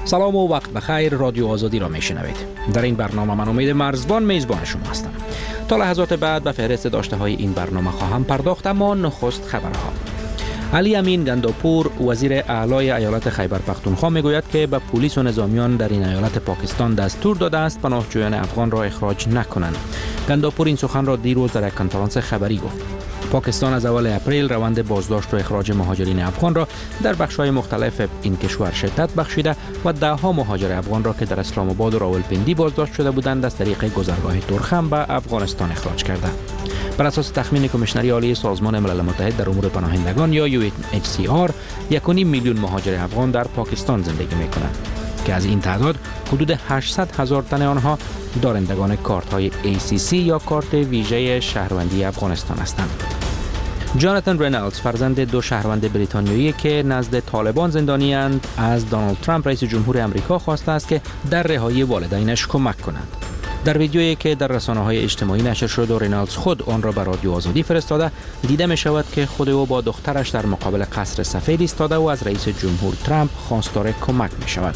سلام و وقت بخیر. رادیو آزادی را میشنوید. در این برنامه من امید مرزبان میزبان شما هستم. تا لحظات بعد به فهرست داشته های این برنامه خواهم پرداخت، اما نخست خبرها. علی امین گنداپور وزیر اعلای ایالت خیبر پختونخوا میگوید که به پلیس و نظامیان در این ایالت پاکستان دستور داده است پناهجویان افغان را اخراج نکنند. گنداپور این سخن را دیروز در یک کنفرانس خبری گفت. پاکستان از اول اپریل روند بازداشت و اخراج مهاجرین افغان را در بخش‌های مختلف این کشور شدت بخشیده و ده‌ها مهاجر افغان را که در اسلام آباد و راولپندی بازداشت شده بودند از طریق گذرگاه تورخم به افغانستان اخراج کرده. بر اساس تخمین کمیشنری عالی سازمان ملل متحد در امور پناهندگان یا UNHCR 1.5 میلیون مهاجر افغان در پاکستان زندگی می‌کنند که از این تعداد حدود 800,000 تن آنها دارندگان کارت‌های ACC یا کارت ویژه شهروندی افغانستان هستند. جاناتان رینالدز فرزند دو شهروند بریتانیایی که نزد طالبان زندانی اند از دونالد ترامپ رئیس جمهور آمریکا خواسته است که در رهایی والدینش کمک کنند. در ویدیویی که در رسانه‌های اجتماعی نشر شد و رینالدز خود آن را به رادیو آزادی فرستاده، دیده می شود که خود او با دخترش در مقابل قصر سفید ایستاده و از رئیس جمهور ترامپ خواستار کمک می شود.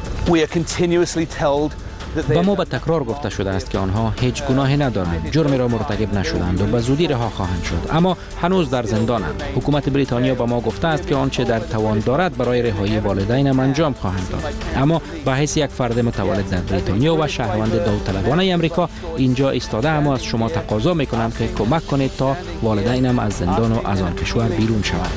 با ما به تکرار گفته شده است که آنها هیچ گناهی ندارند، جرمی را مرتکب نشدند و به زودی رها خواهند شد، اما هنوز در زندانند. حکومت بریتانیا به ما گفته است که آنچه در توان دارد برای رهایی والدینم انجام خواهند داد، اما به حیث یک فرد متولد در بریتانیا و شهروند داوطلبانه آمریکا اینجا ایستاده، اما از شما تقاضا میکنم که کمک کنید تا والدینم از زندان و از آن کشور بیرون شوند.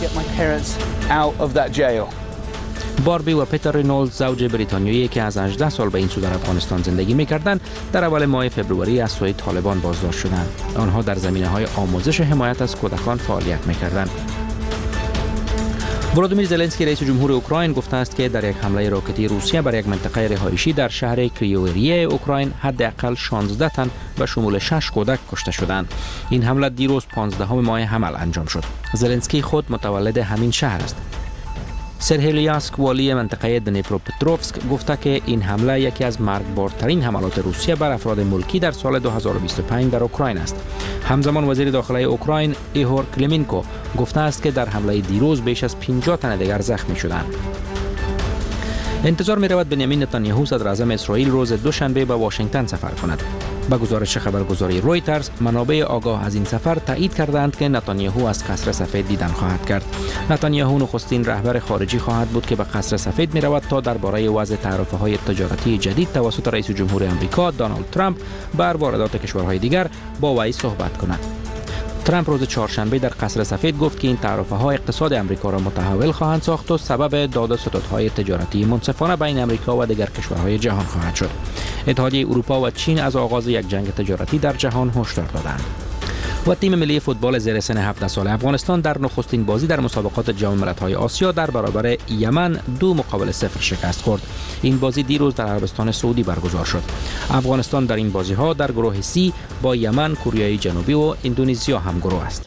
باربی و پیتر رینولدز زوج بریتانیایی که از 18 سال به این سو در افغانستان زندگی می‌کردند در اول ماه فوریه از سوی طالبان بازداشت شدند. آنها در زمینه‌های آموزش حمایت از کودکان فعالیت می‌کردند. ولادیمیر زلنسکی رئیس جمهور اوکراین گفته است که در یک حمله راکتی روسیه بر یک منطقه رهایشی در شهر کریوریه اوکراین حداقل 16 تن به شمول 6 کودک کشته شدند. این حمله دیروز 15 ماه حمل انجام شد. زلنسکی خود متولد همین شهر است. سرهی لیاسک والی منطقه دنیپروپتروفسک گفته که این حمله یکی از مرگبارترین حملات روسیه بر افراد ملکی در سال 2025 در اوکراین است. همزمان وزیر داخلی اوکراین ایهور کلیمینکو گفته است که در حمله دیروز بیش از 50 تن دیگر زخمی شدند. انتظار می رود بنیامین نتانیاهو صدر اعظم اسرائیل روز دوشنبه به واشنگتن سفر کند. با گزارش خبرگزاری رویترز، منابع آگاه از این سفر تایید کردند که نتانیاهو از قصر سفید دیدن خواهد کرد. نتانیاهو نخستین رهبر خارجی خواهد بود که به قصر سفید می رود تا درباره وضع تعرفه‌های تجارتی جدید توسط رئیس جمهور آمریکا دونالد ترامپ بر واردات کشورهای دیگر با وی صحبت کند. ترامپ روز چهارشنبه در قصر سفید گفت که این تعرفه‌ها اقتصاد آمریکا را متحول خواهند ساخت و سبب داد و ستدهای تجارتی منصفانه بین آمریکا و دیگر کشورهای جهان خواهد شد. اتحادیه اروپا و چین از آغاز یک جنگ تجارتی در جهان هشدار دادند. و تیم ملی فوتبال زیر سن 17 سال افغانستان در نخستین بازی در مسابقات جام ملت‌های آسیا در برابر یمن 2-0 شکست خورد. این بازی دیروز در عربستان سعودی برگزار شد. افغانستان در این بازی‌ها در گروه C با یمن، کره جنوبی و اندونزیا همگروه است.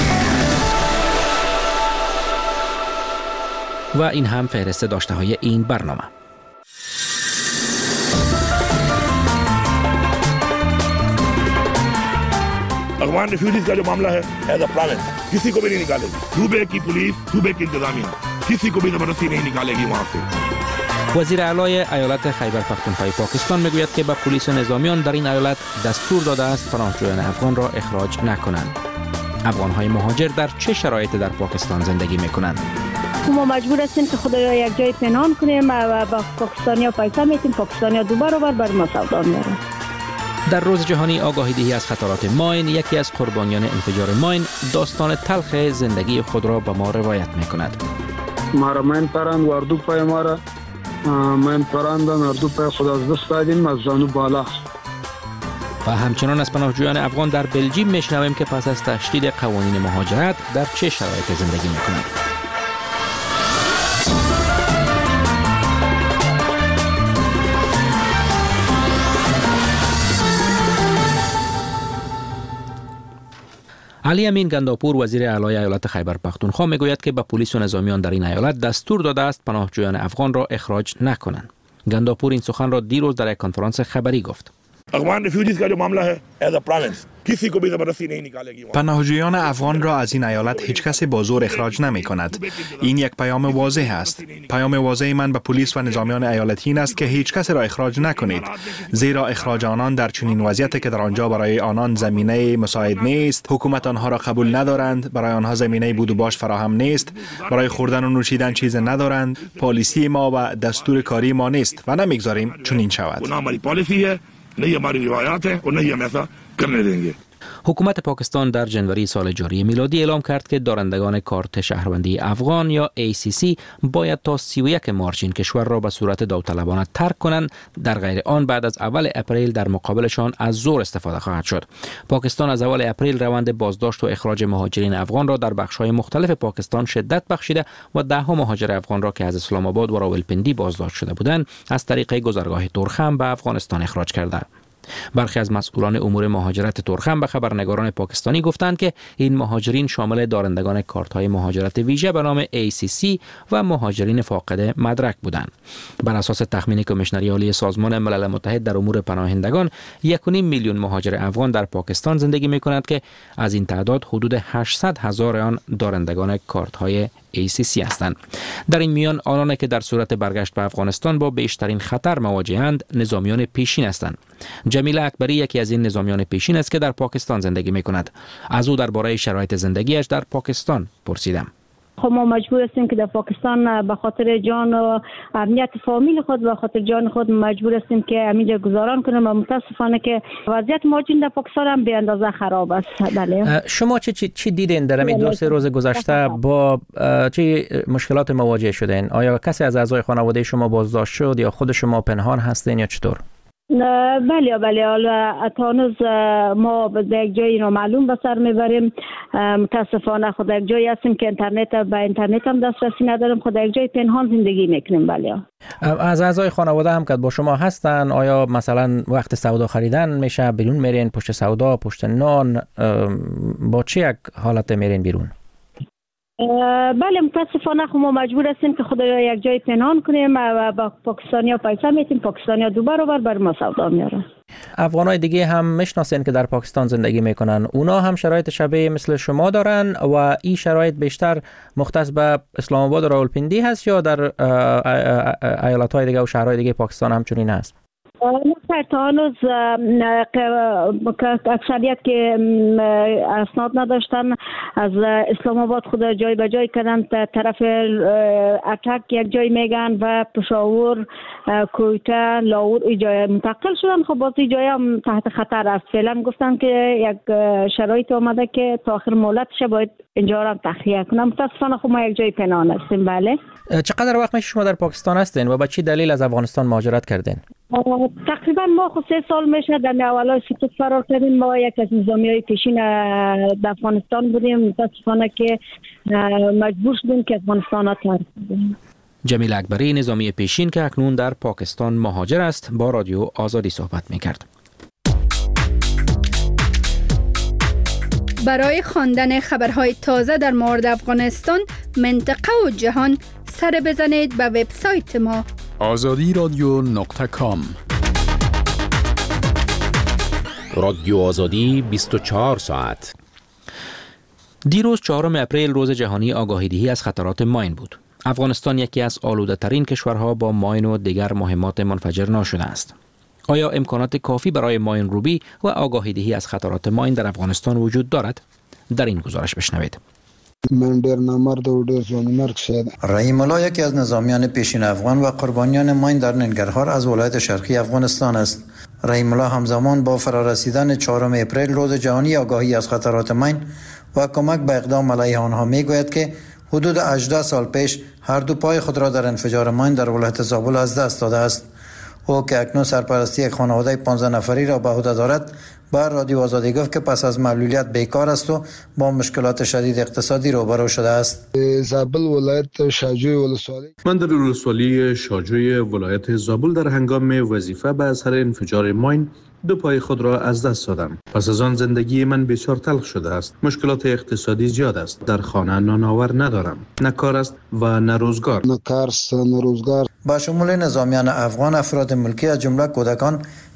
و این هم فهرست داشته‌های این برنامه. Afghan refugees का जो मामला है एज अ प्रोविंस किसी को भी नहीं निकालेगी। सूबे की पुलिस, सूबे की इंतजामिया किसी को भी जबरदस्ती नहीं निकालेगी वहाँ से. وزیر اعلای ایالت خیبر پختونخوا پاکستان میگوید که به پلیس و نظامیان در این ایالت دستور داده است پناهجویان افغان را اخراج نکنند. افغان‌های مهاجر در چه شرایطی در پاکستان زندگی می‌کنند؟ ما مجبور هستیم که خود را یک جای پنهان کنیم و با پاکستانی‌ها پیسه میتیم، پاکستانی‌ها دو برابر بر ما سودا میارن. در روز جهانی آگاهی دهی از خطرات ماین، یکی از قربانیان انفجار ماین داستان تلخ زندگی خود را به ما روایت می‌کند. مارا ماین پرند واردو پای مارا ماین پراندن اردو پای خود از دست دادیم از زانو بالا. و همچنان از پناهجویان افغان در بلژیم میشنویم که پس از تشدید قوانین مهاجرت در چه شرایطی زندگی می‌کنند. علی امین گنداپور وزیر اعلای ایالت خیبر پختونخوا میگوید که به پلیس و نظامیان در این ایالت دستور داده است پناهجویان افغان را اخراج نکنند. گنداپور این سخن را دیروز در یک کنفرانس خبری گفت. अफगान रिफ्यूजीज का जो मामला है एज अ प्रोविंस किसी को भी जबरदस्ती नहीं निकालेगी. پناهجویان افغان را از این ایالت هیچ کسی با زور اخراج نمی کند. این یک پیام واضح است. پیام واضح من به پلیس و نظامیان ایالتی این است که هیچ کسی را اخراج نکنید، زیرا اخراج آنان در چنین وضعیتی که در آنجا برای آنان زمینه مساعد نیست، حکومت آنها را قبول ندارند، برای آنها زمینه بود و باش فراهم نیست، برای خوردن و نوشیدن چیز ندارند، پالیسی ما و دستور کاری ما نیست و نمیگذاریم چنین شود. नहीं हमारी रिवायात है और नहीं हम ऐसा करने देंगे. حکومت پاکستان در جنوری سال جاری میلادی اعلام کرد که دارندگان کارت شهروندی افغان یا ACC باید تا 31 مارچ این کشور را به صورت داوطلبانه ترک کنند، در غیر آن بعد از اول اپریل در مقابلشان از زور استفاده خواهد شد. پاکستان از اول اپریل روند بازداشت و اخراج مهاجرین افغان را در بخش‌های مختلف پاکستان شدت بخشیده و ده‌ها مهاجر افغان را که از اسلام آباد و راولپندی بازداشت شده بودند از طریق گذرگاه تورخم به افغانستان اخراج کرده. برخی از مسئولان امور مهاجرت تورخم به خبرنگاران پاکستانی گفتند که این مهاجرین شامل دارندگان کارت‌های مهاجرت ویژه به نام ACC و مهاجرین فاقد مدرک بودند. بر اساس تخمین کمیشنری عالی سازمان ملل متحد در امور پناهندگان 1.5 میلیون مهاجر افغان در پاکستان زندگی می‌کنند که از این تعداد حدود 800,000 آن دارندگان کارت‌های ACC هستند. در این میان آنان که در صورت برگشت به افغانستان با بیشترین خطر مواجه‌اند نظامیان پیشین هستند. جمیله اکبری یکی از این نظامیان پیشین است که در پاکستان زندگی می‌کند. از او درباره شرایط زندگیش در پاکستان پرسیدم. خب ما مجبور هستیم که در پاکستان به خاطر جان و امنیت فامیل خود و خاطر جان خود مجبور هستیم که همینجا گذاران کنیم و متاسفانه که وضعیت مهاجرین در پاکستان هم به اندازه خراب است. بله. شما چی دیدین در این 2-3 روز گذشته؟ با چه مشکلات مواجه شدین؟ آیا کسی از اعضای خانواده شما بازداشت شد یا خود شما پنهان هستین یا چطور؟ بله حالا هنوز ما به یک جایی نامعلوم به سر میبریم. متاسفانه خود یک جایی هستیم که به اینترنت هم دسترسی نداریم، خود یک جای پنهان زندگی میکنیم. بله. از اعضای خانواده هم که با شما هستن، آیا مثلا وقت سودا خریدن میشه بیرون میرین پشت سودا، پشت نان، با چه یک حالت میرین بیرون؟ بله متاسفانه ما مجبور هستیم که خود را یک جای پنهان کنیم و با پاکستانیا پیسه میتیم، پاکستانیا دو برابر بر ما سودا میارن. افغانای دیگه هم میشناسین که در پاکستان زندگی میکنن، اونا هم شرایط شبیه مثل شما دارن و این شرایط بیشتر مختص به اسلام آباد و راولپندی هست یا در ایالت‌های دیگه و شهرهای دیگه پاکستان هم چنین هست؟ نه تا هنوز اکثریت که اسناد نداشتن از اسلام آباد خود جای به جای کردن، طرف اتک یک جای میگن و پشاور، کویته، لاور ای جای منتقل شدن. خب باز ای جای هم تحت خطر است. فعلا گفتن که یک شرایط آمده که تا آخر مهلتش باید اینجا را تخلیه کنم. متاسفانه خب ما یک جای پنهان هستیم. بله. چقدر وقت میشه شما در پاکستان هستین و با چه دلیل از افغانستان مهاجرت کردین؟ تقریبا ما خود 3 سال میشه در اولای سقوط فرار کردیم. ما یک از نظامیای پیشین در افغانستان بودیم. متاسفانه که مجبور شدیم که افغانستان را ترک کنیم. جمیله اکبری نظامی پیشین که اکنون در پاکستان مهاجر است با رادیو آزادی صحبت میکرد. برای خواندن خبرهای تازه در مورد افغانستان، منطقه و جهان سر بزنید به وبسایت ما azadiradio.com. رادیو آزادی 24 ساعت. دیروز 4 اپریل روز جهانی آگاهی‌دهی از خطرات ماین بود. افغانستان یکی از آلوده‌ترین کشورها با ماین و دیگر مهمات منفجر ناشده است. آیا امکانات کافی برای ماین روبی و آگاهی‌دهی از خطرات ماین در افغانستان وجود دارد؟ در این گزارش بشنوید. من ډیر نامرد و ډیر ځوانمرد شدم. رحیم الله یکی از نظامیان پیشین افغان و قربانیان ماین در ننگرهار از ولایت شرقی افغانستان است. رحیم الله همزمان با فرارسیدن 4 اپریل روز جهانی آگاهی از خطرات ماین و کمک به اقدام علیه آنها میگوید که حدود 18 سال پیش هر دو پای خود را در انفجار ماین در ولایت زابل از دست داده است. او که اکنون سرپرستی یک خانواده 15 نفری را به عهده دارد، بر رادیو آزادی گفت که پس از معلولیت بیکار است و با مشکلات شدید اقتصادی روبرو شده است. زابل ولایت شاجوی ولسوالی. من در ولسوالی شاجوی ولایت زابل در هنگام وظیفه به اثر انفجار ماین 2 پای خود را از دست دادم. پس از آن زندگی من بسیار تلخ شده است. مشکلات اقتصادی زیاد است. در خانه نانآور ندارم. نه کار است و نه روزگار. با شمول نظامیان افغان، افراد ملکی از جمله کودکان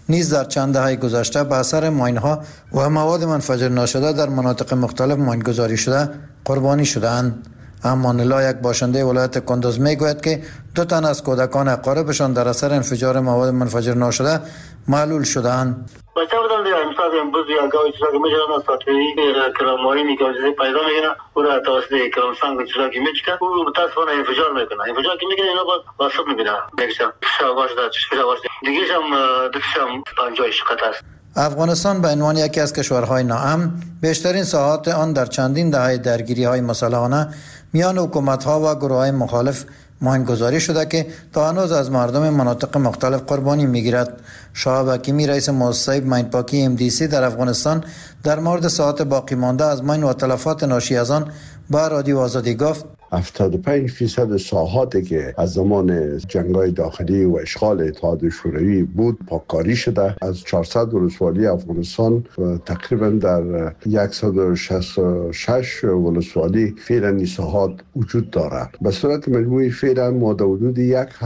نیز در چند دهه گذشته به اثر ماین‌ها و مواد منفجر ناشده در مناطق مختلف ماین‌گذاری شده قربانی شده‌اند. امان الله، یک باشنده ولایت کندوز، میگوید که 2 تن از کودکان اقاربشان در اثر انفجار مواد منفجر ناشده معلول شده‌اند. بچه بودم دیگه امسال امروز یا گاوی چیزا که میشدن از ساتوری کرامایی میگه چیزی پیدا میگنه او را توسط کرامسانگ چیزا که میچکه او متاسفانه انفجار میکنه. انفجار که میکنه اینا با صبح میبینه دیگه شواش داد شواش دیگه هم دکشم پنجای شقت است. افغانستان به عنوان یکی از کشورهای ناامن بیشترین ساحات آن در چندین دهه درگیری‌های مسلحانه میان حکومت‌ها و گروه‌های مخالف ماین‌گذاری شده که تا هنوز از مردم مناطق مختلف قربانی می‌گیرد. شهاب حکیمی، رئیس مؤسسه ماین‌پاکی MDC در افغانستان، در مورد ساحات باقی مانده از ماین و تلفات ناشی از آن به رادیو آزادی گفت: 75% ساحاتی که از زمان جنگ‌های داخلی و اشغال اتحاد شوروی بود پاککاری شده. از 400 ولسوالی افغانستان تقریبا در 166 ولسوالی فعلا این ساحات وجود دارد. به صورت مجموعی فعلا ما در حدود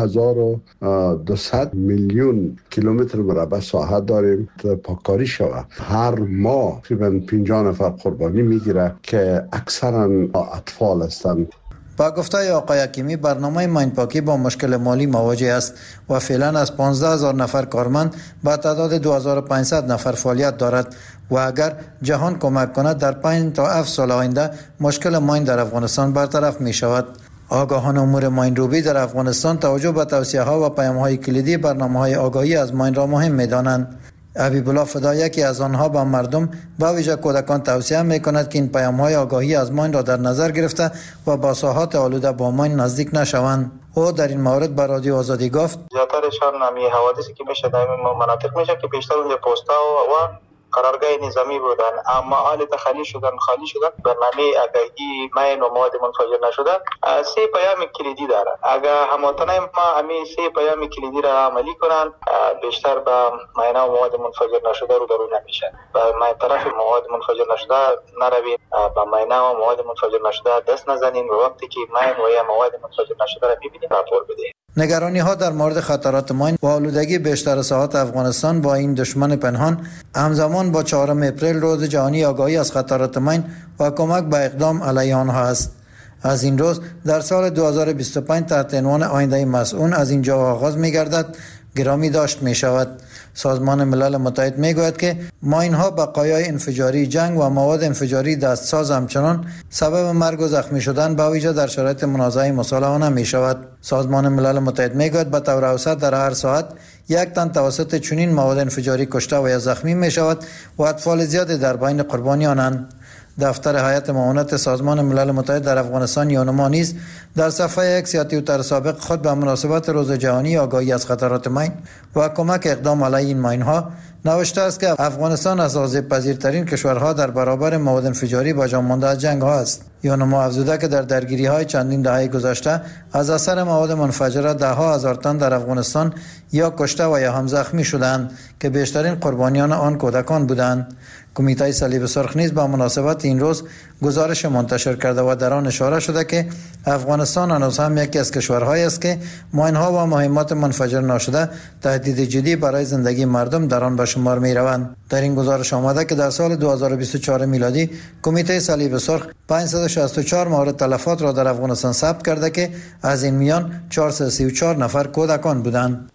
1200 میلیون کیلومتر مربع ساحت داریم که پاککاری شود. هر ماه تقریبا 50 نفر قربانی میگیره که اکثرا اطفال هستند. با گفته آقای حکیمی، برنامه ماین‌پاکی با مشکل مالی مواجه است و فعلا از 15,000 نفر کارمند با تعداد 2500 نفر فعالیت دارد و اگر جهان کمک کند در 5 تا 7 سال آینده مشکل ماین در افغانستان برطرف می شود. آگاهان امور ماین روبی در افغانستان توجه به توصیه‌ها و پیام‌های کلیدی برنامه‌های آگاهی از ماین را مهم می‌دانند. حبیب الله فدا، یکی از آنها، با مردم به ویژه کودکان توصیه می‌کند که این پیام‌های آگاهی از ماین را در نظر گرفته و با ساحات آلوده با ماین نزدیک نشوند. او در این مورد به رادیو آزادی گفت: زیاترشان نمی حوادثی که میشه در این مناطق میشه که بیشتر اونجا پستا و قرارگاه نظامی بودن، اما حال خالی شدن. برنامه آگاهی ماین و مواد منفجر نشده 3 پیام کلیدی داره. اگر هموطنان ما همین 3 پیام کلیدی را عملی کنن، بیشتر به ماین و مواد منفجر نشده روبرو نمیشن. و ما طرف مواد منفجر نشده نروین، به ماین و مواد منفجر نشده دست نزنین و وقتی که ماین و یا مواد منفجر نشده را ببینید راپور بدید. نگرانی ها در مورد خطرات ماین و آلودگی بیشتر ساحات افغانستان با این دشمن پنهان همزمان با 4 اپریل روز جهانی آگاهی از خطرات ماین و کمک به اقدام علیه آنها است. از این روز در سال 2025 تحت عنوان آینده مسئول از اینجا آغاز می گردد گرامی داشت می شود. سازمان ملل متحد می گوید که ماین ها بقایای انفجاری جنگ و مواد انفجاری دستساز همچنان سبب مرگ و زخمی شدن به ویژه در شرایط منازعه مصالحانه می شود. سازمان ملل متحد می گوید به طور اوسط در هر ساعت 1 تن توسط چنین مواد انفجاری کشته و یا زخمی می شود و اطفال زیادی در بین قربانیانند. دفتر هیئت معاونت سازمان ملل متحد در افغانستان یونما نیز در صفحه اکس یا توییتر سابق خود به مناسبت روز جهانی آگاهی از خطرات ماین و کمک اقدام علیه این ماین ها نوشته است که افغانستان از آسیب پذیرترین کشورها در برابر مواد انفجاری با جان مانده از جنگ ها است. یونما افزوده که در درگیری های چندین دهه گذشته از اثر مواد منفجره 10,000 تن در افغانستان یا کشته و یا هم زخمی شدند که بیشترین قربانیان آن کودکان بودند. کمیته صلیب سرخ نیز با مناسبت این روز گزارش منتشر کرده و در آن اشاره شده که افغانستان هنوز هم یکی از کشورهایی است که ماین‌ها و مهمات منفجر ناشده تهدید جدی برای زندگی مردم در آن به شمار می‌روند. در این گزارش آمده که در سال 2024 میلادی کمیته صلیب سرخ 564 مورد تلفات را در افغانستان ثبت کرده که از این میان 434 نفر کودکان بودند.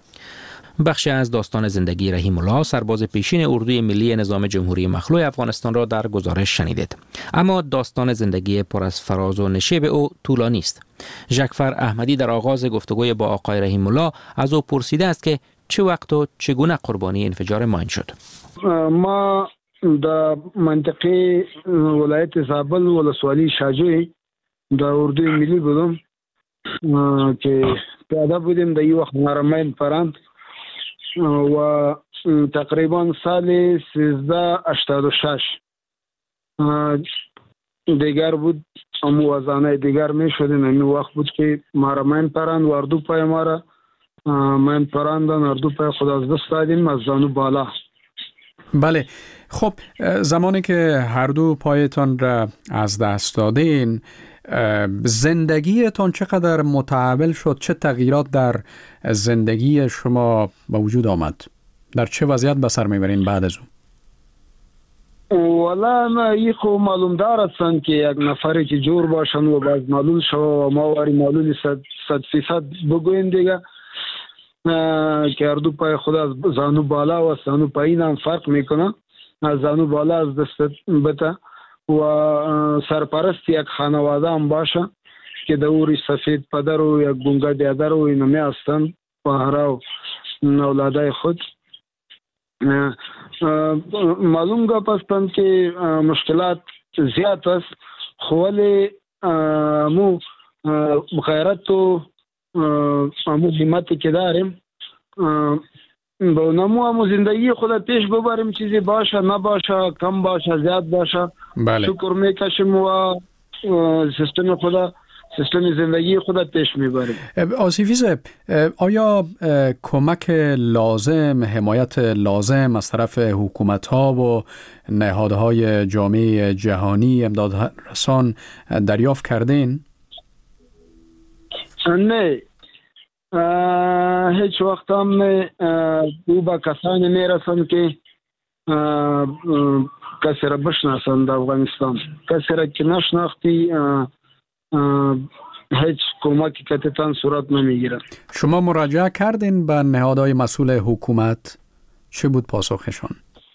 بخشی از داستان زندگی رحیم الله، سرباز پیشین اردوی ملی نظام جمهوری مخلوع افغانستان را در گزارش شنیدید. اما داستان زندگی پر از فراز و نشیب او طولانی است. ژکفر احمدی در آغاز گفتگوی با آقای رحیم الله از او پرسیده است که چه وقت و چگونه قربانی انفجار ماین شد. ما در منطقه ولایت زابل ولسوالی شاجوی در اردوی ملی بودم که پیاده بودیم در یو وقت مین پراند و تقریبا سال 1386 دیگر بود، موازنه دیگر می شدیم. این وقت بود که مارا من پراند و اردو پای مارا من پراندن، اردو پای خود از دست دادیم از زانو بالا. بله، خب زمانی که هر دو پایتان را از دست دادین، زندگیتان چقدر متحول شد؟ چه تغییرات در زندگی شما به وجود آمد؟ در چه وضعیت به سر میبرین بعد از اون؟ والا ما یخو معلوم دارد هستند که یک نفری که جور باشن و باز معلوم شو و ما واری معلوم 100% بگوین دیگه که اردو پای خود از زانو بالا و زانو پایین هم فرق میکنه. از زانو بالا از دست بته و سرپرست یک خانواده هم باشه که دوری سفید پدر و یک گونگا دیادر و اینمی هستند پهرا و اولادای خود. معلوم گپ هستند که مشکلات زیاد است ولی مو غیرت و مو همتی که داریم با نمو زندگی خود پیش ببریم، چیزی باشه نباشه کم باشه زیاد باشه شکر میکشیم و سیستم زندگی خود پیش میبریم. آصفی صاحب، آیا کمک لازم، حمایت لازم از طرف حکومت ها و نهادهای جامعه جهانی امداد رسان دریافت کردین؟ نه، هیچ وقت هم او با کسانی میرسن که کسی را بشناسن در افغانستان. کسی را که نشناختی هیچ کمکی کتتان صورت نمیگیره. شما مراجعه کردین به نهادهای مسئول حکومت؟ چه بود پاسخشان؟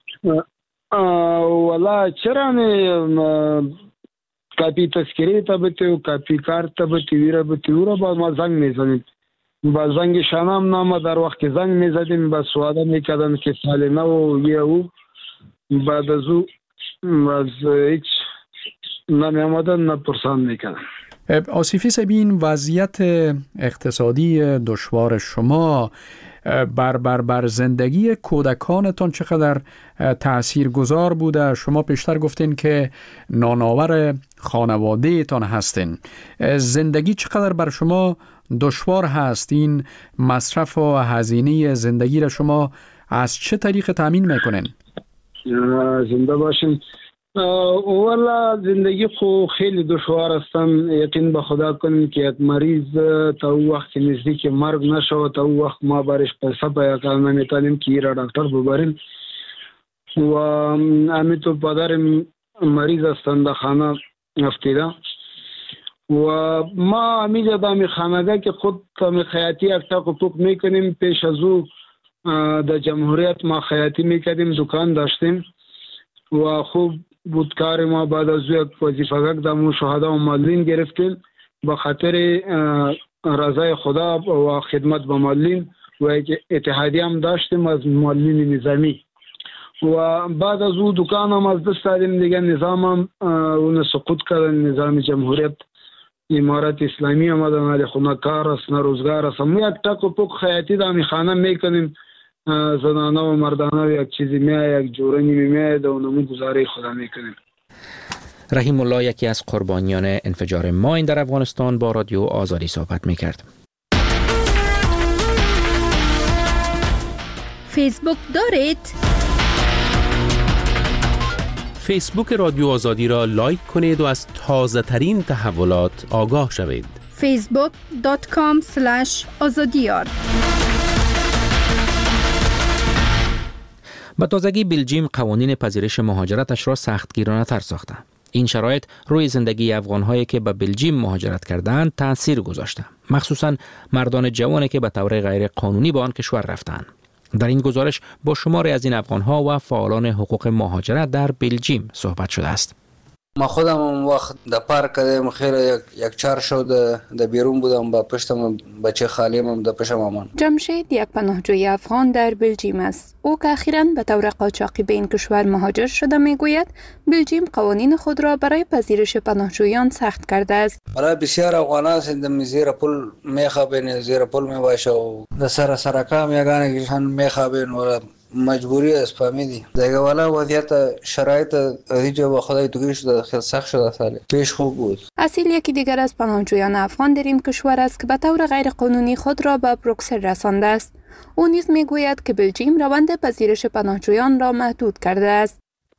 والا چرا نه، کپی تذکری تا بتی و کپی کارت تا بتی ویره بتی او را با ما زنگ میزنیم. با زنگ شانم نامه در وقت که زنگ میزدیم با سواده میکردن که سال نو یه او بعد از او از هیچ نمی آمدن نپرسان میکردن. آصفی صاحب، این وضعیت اقتصادی دشوار شما بر زندگی کودکانتان چقدر تأثیر گذار بوده؟ شما پیشتر گفتین که نانآور خانواده تان هستین. زندگی چقدر بر شما دشوار هست؟ این مصرف و هزینه زندگی را شما از چه طریق تامین میکنین؟ زنده باشین. والا زندگی خو خیلی دشوار هستن. یقین به خدا کنیم که یک مریض تا او وقت نزدیک مرگ نشود تا او وقت ما برش پیسه پیدا نمیتونیم که ایرا دکتر ببریم و امیتو پدر مریض هستن در خانه افتیده و ما امیجا دامی خانگاه که خود می خیاطی اکتا حقوق میکنیم. پیش از او در جمهوریت ما خیاطی میکردیم، دکان داشتیم و خوب بود کار ما. بعد از او یک وظیفه دامو شهدا و معلم گرفتیم به خاطر رضای خدا و خدمت به معلم و اتحادی هم داشتیم از معلم نظامی و بعد از او دکان هم از دست دادیم دیگه. نظام هم اون سقوط کردن، نظام جمهوریت امارت اسلامی آمدن علی خونه کار است نه روزگار است. ما یک تک حقوق خیاطی دامی خانه میکنیم، زنانه و مردانه و یک چیزی میاد یک جورنی میاد و نمو گزاره خدا میکنیم. رحیم الله، یکی از قربانیان انفجار ماین در افغانستان، با رادیو آزادی صحبت میکرد. فیسبوک دارید؟ فیسبوک رادیو آزادی را لایک کنید و از تازه ترین تحولات آگاه شوید. facebook.com/azadiyar. به تازگی بلژیم قوانین پذیرش مهاجرتش را سختگیرانه تر ساخته. این شرایط روی زندگی افغان‌هایی که به بلژیم مهاجرت کردند تأثیر گذاشته، مخصوصاً مردان جوانی که به طور غیر قانونی به آن کشور رفتند. در این گزارش با شماری از این افغان‌ها و فعالان حقوق مهاجرت در بلژیم صحبت شده است. ما خودم اون وقت در پارک کردم، خیلی یک چهار شو در بیرون بودم با پشتم بچه خالیم در پشتم آمان. جمشید یک پناهجوی افغان در بلژیم است. او که اخیراً به طور قاچاقی به این کشور مهاجر شده میگوید بلژیم قوانین خود را برای پذیرش پناهجویان سخت کرده است. برای بسیار افغانان در زیر پل میخوابین، زیر پل میباشه و در سر کام یگانه کشان میخوابین و مجبوری است. فهمیدی دیگه والا وضعیت شرایط دیگه با خدای توگیش شده، خیلی سخت شده. سالی پیش خوب بود. اصیل یکی دیگر از پناهجویان افغان در این کشور است که به طور غیر قانونی خود را به بروکسل رسانده است. او نیز میگوید که بلژیم روند پذیرش پناهجویان را محدود کرده است.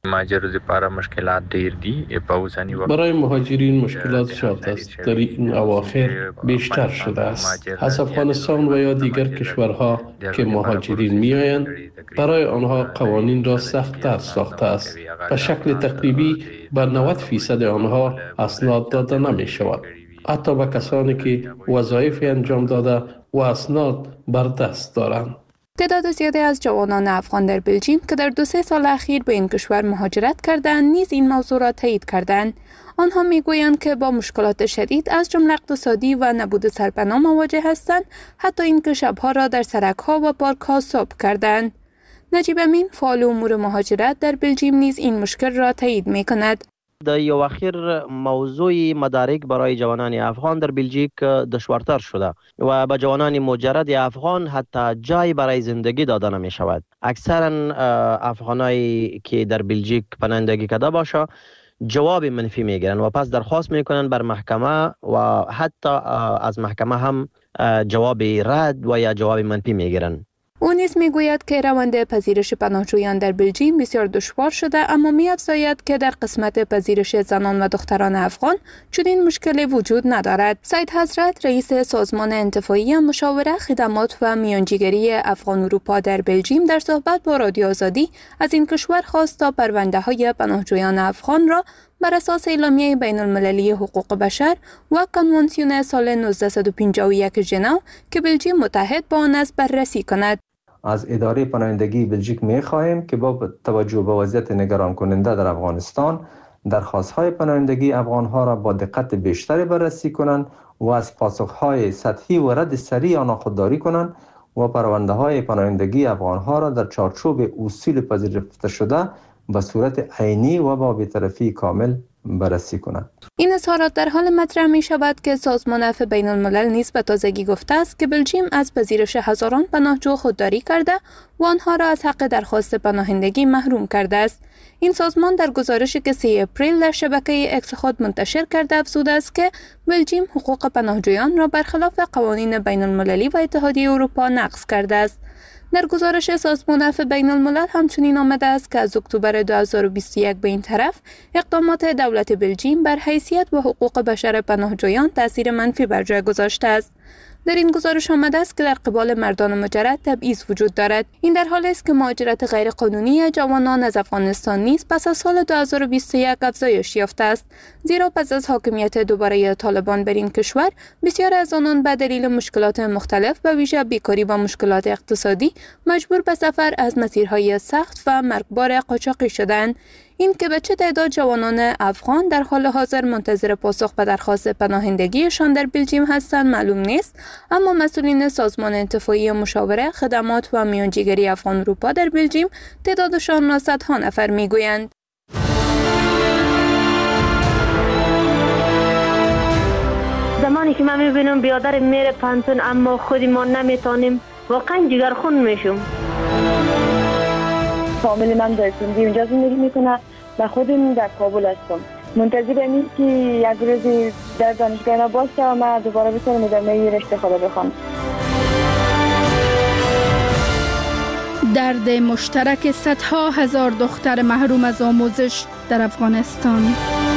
مهاجر لپاره مشکلات ډیر دي په اوسنی وخت. برای مهاجرین مشکلات زیاد است. در این اواخر بیشتر شده است. از افغانستان و یا دیگر کشورها که مهاجرین میآیند برای آنها قوانین را سخت‌تر ساخته است. به شکل تقریبی به 90% آنها اسناد داده نمی شود. حتی به کسانی که وظایف انجام داده و اسناد بر دست دارند. تعداد زیادی از جوانان افغان در بلژیم که در 2-3 سال اخیر به این کشور مهاجرت کردند نیز این موضوع را تایید کردند. آنها میگویند که با مشکلات شدید از جمله اقتصادی و نبود سرپناه مواجه هستند، حتی اینکه شبها را در سرک‌ها و پارک‌ها صبح کردند. نجیب امین فعال امور مهاجرت در بلژیم نیز این مشکل را تایید می‌کند. در اواخر موضوع مدارک برای جوانان افغان در بلژیک دشوارتر شده و به جوانان مجرد افغان حتی جای برای زندگی داده نمی شود. اکثرا افغانایی که در بلژیک پناهندگی کرده باشه جواب منفی میگیرن و پس درخواست میکنن بر محکمه و حتی از محکمه هم جواب رد و یا جواب منفی میگیرن. او نیز میگوید که روند پذیرش پناهجویان در بلژیم بسیار دشوار شده، اما می‌افزاید که در قسمت پذیرش زنان و دختران افغان چنین مشکلی وجود ندارد. سید حضرت رئیس سازمان انتفاعی مشاوره خدمات و میانجیگری افغان اروپا در بلژیم در صحبت با رادیو آزادی از این کشور خواست تا پرونده‌های پناهجویان افغان را بر اساس اعلامیه بین المللی حقوق بشر و کنوانسیون سال 1951 ژنو که بلژیم متحد با آن است بررسی کند. از اداره پناهندگی بلژیک می‌خواهیم که با توجه به وضعیت نگران کننده در افغانستان درخواست‌های پناهندگی افغان‌ها را با دقت بیشتری بررسی کنند و از پاسخ‌های سطحی و رد سریع آنها خودداری کنند و پرونده‌های پناهندگی افغان‌ها را در چارچوب اصول پذیرفته شده به صورت عینی و با بی‌طرفی کامل بررسی کنند. این اظهارات در حال مطرح می شود که سازمان عفو بین الملل نیز به تازگی گفته است که بلژیم از پذیرش هزاران پناهجو خودداری کرده و آنها را از حق درخواست پناهندگی محروم کرده است. این سازمان در گزارشی که 3 اپریل در شبکه اکس خود منتشر کرده افزوده است که بلژیم حقوق پناهجویان را برخلاف قوانین بین المللی و اتحادیه اروپا نقض کرده است. در گزارش سازمان عفو بین الملل همچنین آمده است که از اکتبر 2021 به این طرف اقدامات دولت بلژیم بر حیثیت و حقوق بشر پناهجویان تاثیر منفی بر جای گذاشته است. در این گزارش آمده است که در قبال مردان مجرد تبعیض وجود دارد. این در حالی است که مهاجرت غیرقانونی جوانان از افغانستان نیز پس از سال 2021 افزایش یافته است، زیرا پس از حاکمیت دوباره طالبان بر این کشور بسیار از آنان به دلیل مشکلات مختلف به ویژه بیکاری و مشکلات اقتصادی مجبور به سفر از مسیرهای سخت و مرگبار قاچاقی شدند. این که به چه تعداد جوانان افغان در حال حاضر منتظر پاسخ به درخواست پناهندگیشان در بلژیم هستند معلوم نیست، اما مسئولین سازمان انتفاعی مشاوره خدمات و میانجیگری افغان اروپا در بلژیم تعدادشان را صدها نفر میگویند. زمانی که من میبینم بیادر میره پانتون اما خودی ما نمیتونیم، واقعا جگرخون میشم. فامیل من در سندی اونجا زندگی میکنه و خودم در کابل هستم. منتظرم این که یک روزی در دانشگاه باشه و من دوباره بتونم ادامه رشته خود بخونم. درد مشترک صدها هزار دختر محروم از آموزش در افغانستان.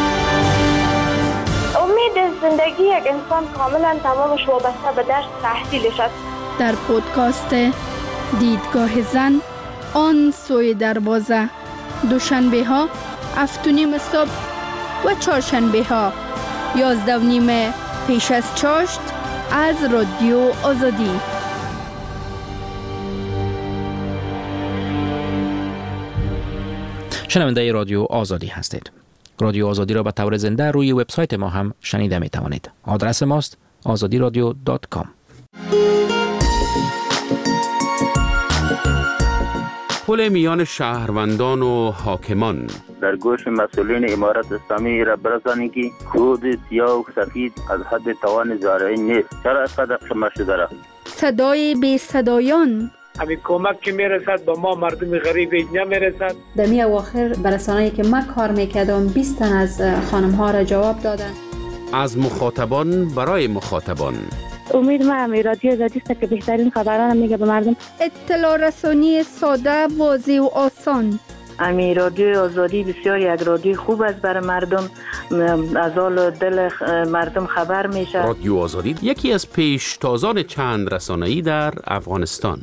امید زندگی یک انسان کاملا تمامش وابسته به درس تحصیلش است. در پودکاست دیدگاه زن آن سوی دروازه، دوشنبه ها 7:30 صبح و چهارشنبه ها 11:30 پیش از چاشت از رادیو آزادی. شنونده رادیو آزادی هستید. رادیو آزادی را به طور زنده روی وبسایت ما هم شنیده می توانید. آدرس ماست azadiradio.com. پل میان شهروندان و حاکمان. در گوش مسئولین امارت اسلامی را برسانید که خود سیاه و سفید از حد توان زارعین نیست. چرا اینقدر شما شده را؟ صدای بی صدایان. همین کمک که میرسد به ما مردم غریب نمیرسد. در می اواخر برسانه‌ای که من کار میکردم 20 تن از خانم ها را جواب دادن. از مخاطبان برای مخاطبان. امید ما رادیو آزادی است که بهترین خبران میگه به مردم. اطلاع رسانی ساده، واضح و آسان. امی رادیو آزادی بسیار یک رادیو خوب است برای مردم، از حال دل مردم خبر میشه. رادیو آزادی یکی از پیشتازان چند رسانه‌ای در افغانستان.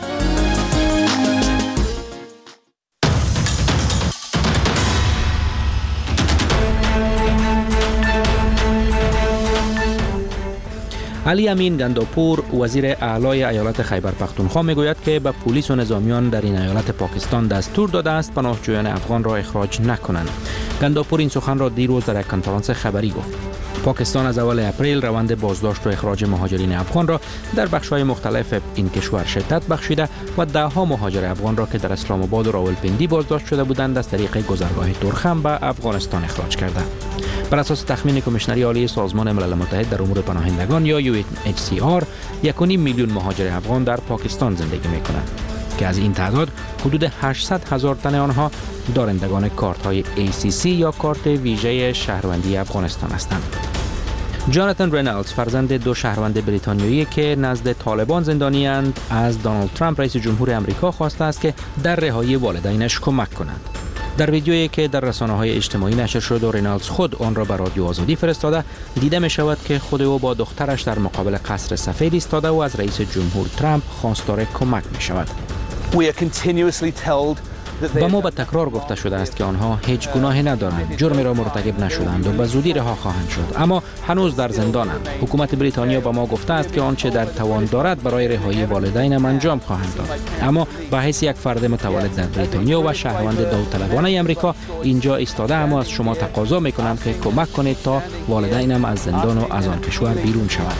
علی امین گنداپور وزیر اعلای ایالت خیبر پختونخوا میگوید که به پلیس و نظامیان در این ایالت پاکستان دستور داده است پناهجویان افغان را اخراج نکنند. گنداپور این سخن را دیروز در یک کنفرانس خبری گفت. پاکستان از اول اپریل روند بازداشت و اخراج مهاجرین افغان را در بخش‌های مختلف این کشور شدت بخشیده و ده‌ها مهاجر افغان را که در اسلام آباد و راولپنڈی بازداشت شده بودند از طریق گذرگاه تورخم به افغانستان اخراج کرده. بر اساس تخمین کمیشنری عالی سازمان ملل متحد در امور پناهندگان یا UNHCR 1.5 میلیون مهاجر افغان در پاکستان زندگی می‌کنند که از این تعداد حدود 800,000 تن آنها دارندگان کارت‌های ACC یا کارت ویژه شهروندی افغانستان هستند. جاناتان رینالدز فرزند دو شهروند بریتانیایی که نزد طالبان زندانی اند از دونالد ترامپ رئیس جمهور آمریکا خواسته است که در رهایی والدینش کمک کنند. در ویدیویی که در رسانه‌های اجتماعی نشر شد و رینالدز خود آن را به رادیو آزادی فرستاده، دیده می شود که خود او با دخترش در مقابل قصر سفید ایستاده و از رئیس جمهور ترامپ خواستار کمک می شود. و ما به تکرار گفته شده است که آنها هیچ گناهی ندارند، جرمی را مرتکب نشدند و به زودی رها خواهند شد، اما هنوز در زندانند. حکومت بریتانیا به ما گفته است که آنچه در توان دارد برای رهایی والدینم انجام خواهند داد، اما به حیث یک فرد متولد در بریتانیا و شهروند داوطلبانه آمریکا اینجا ایستاده، اما از شما تقاضا می‌کنم که کمک کنید تا والدینم از زندان و از آن کشور بیرون شوند.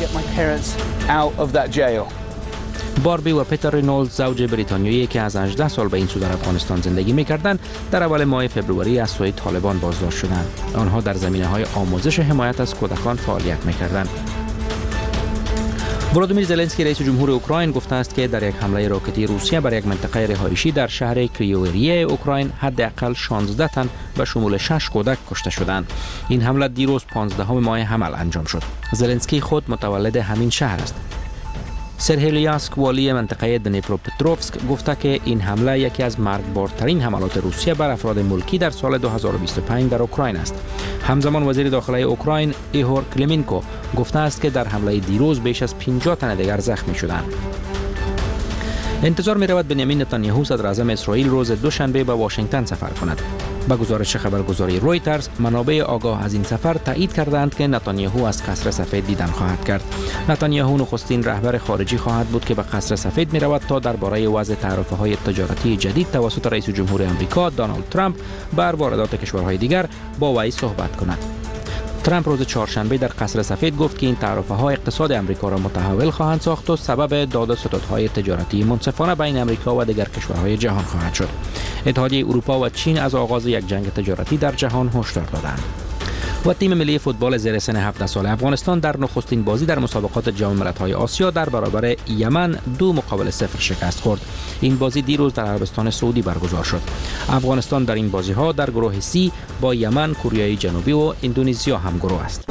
باربی و پیتر رینولدز زوج بریتانیایی که از 18 سال به این سو در افغانستان زندگی می‌کردند در اول ماه فوریه از سوی طالبان بازداشت شدند. آنها در زمینه‌های آموزش حمایت از کودکان فعالیت می‌کردند. ولودیمیر زلنسکی رئیس جمهور اوکراین گفته است که در یک حمله راکتی روسیه بر یک منطقه رهایشی در شهر کریوریه اوکراین حداقل 16 تن به شمول 6 کودک کشته شدند. این حمله دیروز 15 ماه حمل انجام شد. زلنسکی خود متولد همین شهر است. سرهی لیاسک والی منطقه دنیپروپتروفسک گفته که این حمله یکی از مرگبارترین حملات روسیه بر افراد ملکی در سال 2025 در اوکراین است. همزمان وزیر داخلی اوکراین ایهور کلیمینکو گفته است که در حمله دیروز بیش از 50 تن دیگر زخمی شدند. انتظار می رود بنیامین نتانیاهو صدر اعظم اسرائیل روز دوشنبه به واشنگتن سفر کند. با گزارش خبرگزاری رویترز، منابع آگاه از این سفر تایید کردند که نتانیاهو از قصر سفید دیدن خواهد کرد. نتانیاهو نخستین رهبر خارجی خواهد بود که به قصر سفید می رود تا درباره وضع تعرفه‌های تجارتی جدید توسط رئیس جمهور آمریکا دونالد ترامپ بر واردات کشورهای دیگر با وی صحبت کند. ترامپ روز چهارشنبه در قصر سفید گفت که این تعرفه‌ها اقتصاد آمریکا را متحول خواهند ساخت و سبب داد و ستدهای تجارتی منصفانه بین آمریکا و دیگر کشورهای جهان خواهد شد. اتحادیه اروپا و چین از آغاز یک جنگ تجارتی در جهان هشدار دادند. و تیم ملی فوتبال زیر سن 17 ساله افغانستان در نخستین بازی در مسابقات جام ملت‌های آسیا در برابر یمن 2-0 شکست خورد. این بازی دیروز در عربستان سعودی برگزار شد. افغانستان در این بازی‌ها در گروه C با یمن، کره جنوبی و اندونزیا همگروه است.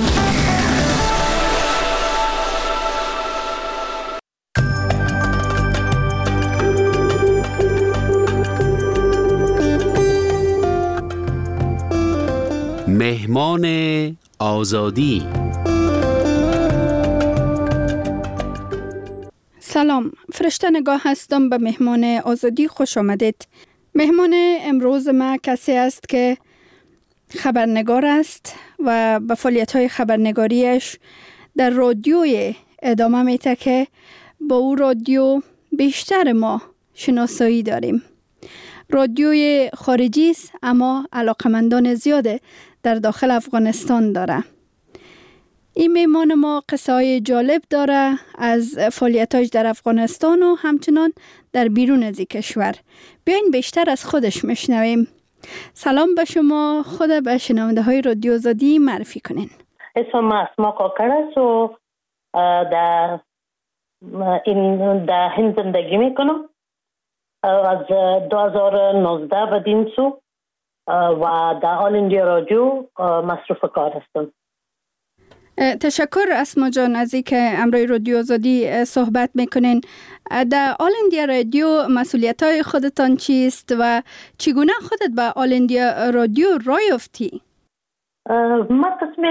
مهمان آزادی. سلام، فرشته نگاه هستم. به مهمان آزادی خوش آمدید. مهمان امروز ما کسی است که خبرنگار است و به فعالیت‌های خبرنگاریش در رادیوی ادامه میده که با او رادیو بیشتر ما شناسایی داریم. رادیوی خارجی است اما علاقمندان زیاد در داخل افغانستان داره. این مهمان ما قصه‌های جالب داره از فعالیتاش در افغانستان و همچنان در بیرون از کشور. بیاین بیشتر از خودش میشنویم. سلام به شما، خود به شنونده های رادیو آزادی معرفی کنین. اسمم اسما کاکر است و در هند زندگی میکنم. از 2019 به دین سو و در آل اندیا رادیو مصروف کار هستم. تشکر اسما جان از اینکه امروی رادیو آزادی صحبت میکنین. در آل اندیا رادیو مسئولیت های خودتان چیست و چگونه خودت به آل اندیا رادیو رای یافتی؟ من قسم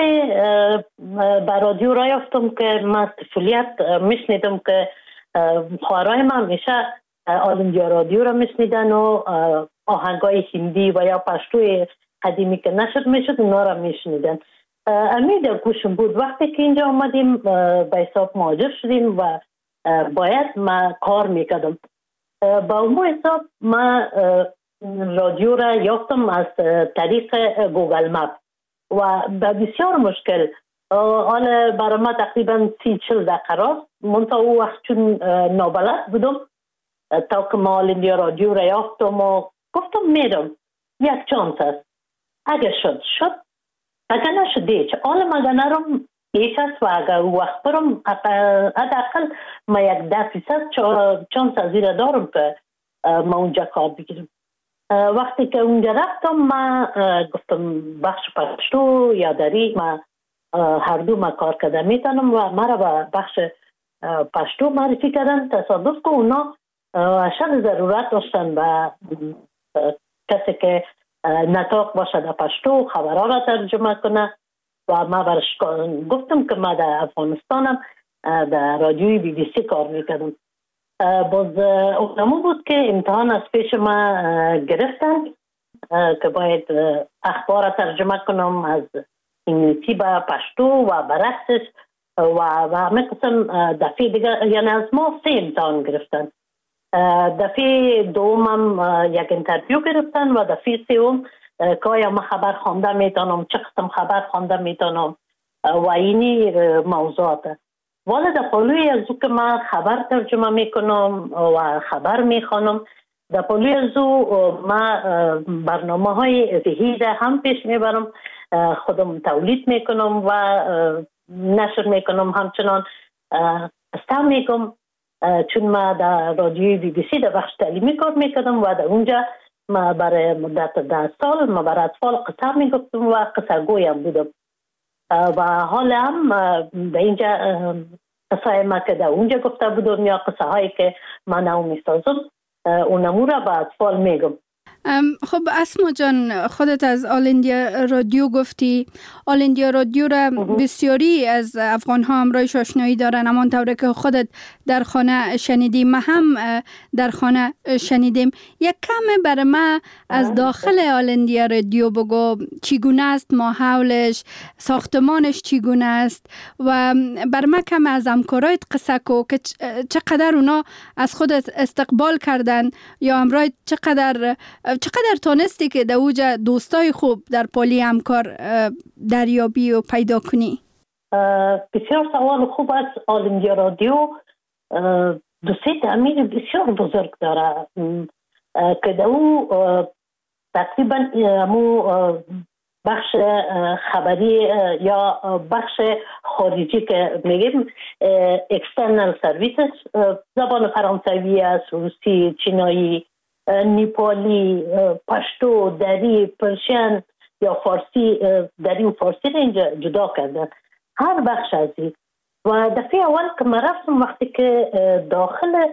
به رادیو رای یافتم که مسئولیت میشنیدم که خواهرای من همیشه آل اندیا رادیو را میشنیدن و آهنگای هندی و یا پشتوی قدیمی که نشد میشد اونا را میشنیدن. امید گوشم بود. وقتی که اینجا آمدیم به حساب مهاجر شدیم و باید ما کار میکردم. با اون حساب ما رادیو را یافتم از طریق گوگل مپ و به بسیار مشکل. حالا برای ما تقریبا 30-40 دقیقه راست. منطقه او وقت چون نابلد بودم تا که ما آل اندیا رادیو را یافتم و گفتم میرم. یک چانس است. اگه شد اگر نشده چه حالا مگه نرم یک است و اگر وقت برم حداقل ما 10% چانس از این دارم که ما اونجا کار بگیرم. وقتی که اونجا رفتم ما گفتم بخش پشتو یا دری ما هر دو ما کار کرده میتونم و ما را به بخش پشتو معرفی کردن. تصادف که اونا اشد ضرورت داشتن و کسی که نطاق باشه در پشتو خبرها را ترجمه کنه و ما برش گفتم که ما در افغانستانم در رادیوی بی بی سی کار میکردم. باز اونمو بود که امتحان از پیش ما گرفتن که باید اخبار را ترجمه کنم از انگلیسی به پشتو و برعکسش و همه قسم دفعه دیگه، یعنی از ما 3 امتحان گرفتن. دفعه دومم یک انترویو گرفتن و دفعه سوم که آیا ما خبر خوانده میتونم، چه قسم خبر خوانده میتونم و اینی موضوعات. والا در پلوی از او که من خبر ترجمه میکنم و خبر میخوانم، در پلوی از او ما برنامه های ذهیده هم پیش میبرم، خودم تولید میکنم و نشر میکنم، همچنان استعمال میکنم. چون ما در رادیوی بی بی سی در بخش تعلیمی کار میکردم و در اونجا ما برای مدت 10 سال ما برای اطفال قصه میگفتم و قصه گویم بودم و حالا هم در اینجا قصه ما که در اونجا گفته بودم یا قصه هایی که من او میسازم اونمو را به اطفال میگم. خب اسما جان، خودت از آل اندیا رادیو گفتی. آل اندیا رادیو را بسیاری از افغان ها همراهش آشنایی دارن، همان طوری که خودت در خانه شنیدیم، ما هم در خانه شنیدیم. یک کم برای ما از داخل آل اندیا رادیو بگو، چگونه است ماحولش، ساختمانش چگونه است و برای ما کم از همکارایت قصه کو که چقدر اونا از خودت استقبال کردن یا همراهت چقدر تانستی که در اوجا دوستای خوب در پالی همکار دریابی و پیدا کنی؟ بسیار سوال خوب است. آل اندیا رادیو دوستی تعمیر بسیار بزرگ داره که در او تقریبا بخش خبری یا بخش خارجی که میگیم اکسترنال سرویسز، زبان فرانسوی است، روسی، چینایی، نیپالی، پشتو، دری، پرشین یا فارسی، دری و فارسی را اینجا جدا کردن هر بخش از این. و دفعه اول که من رفتم وقتی که داخل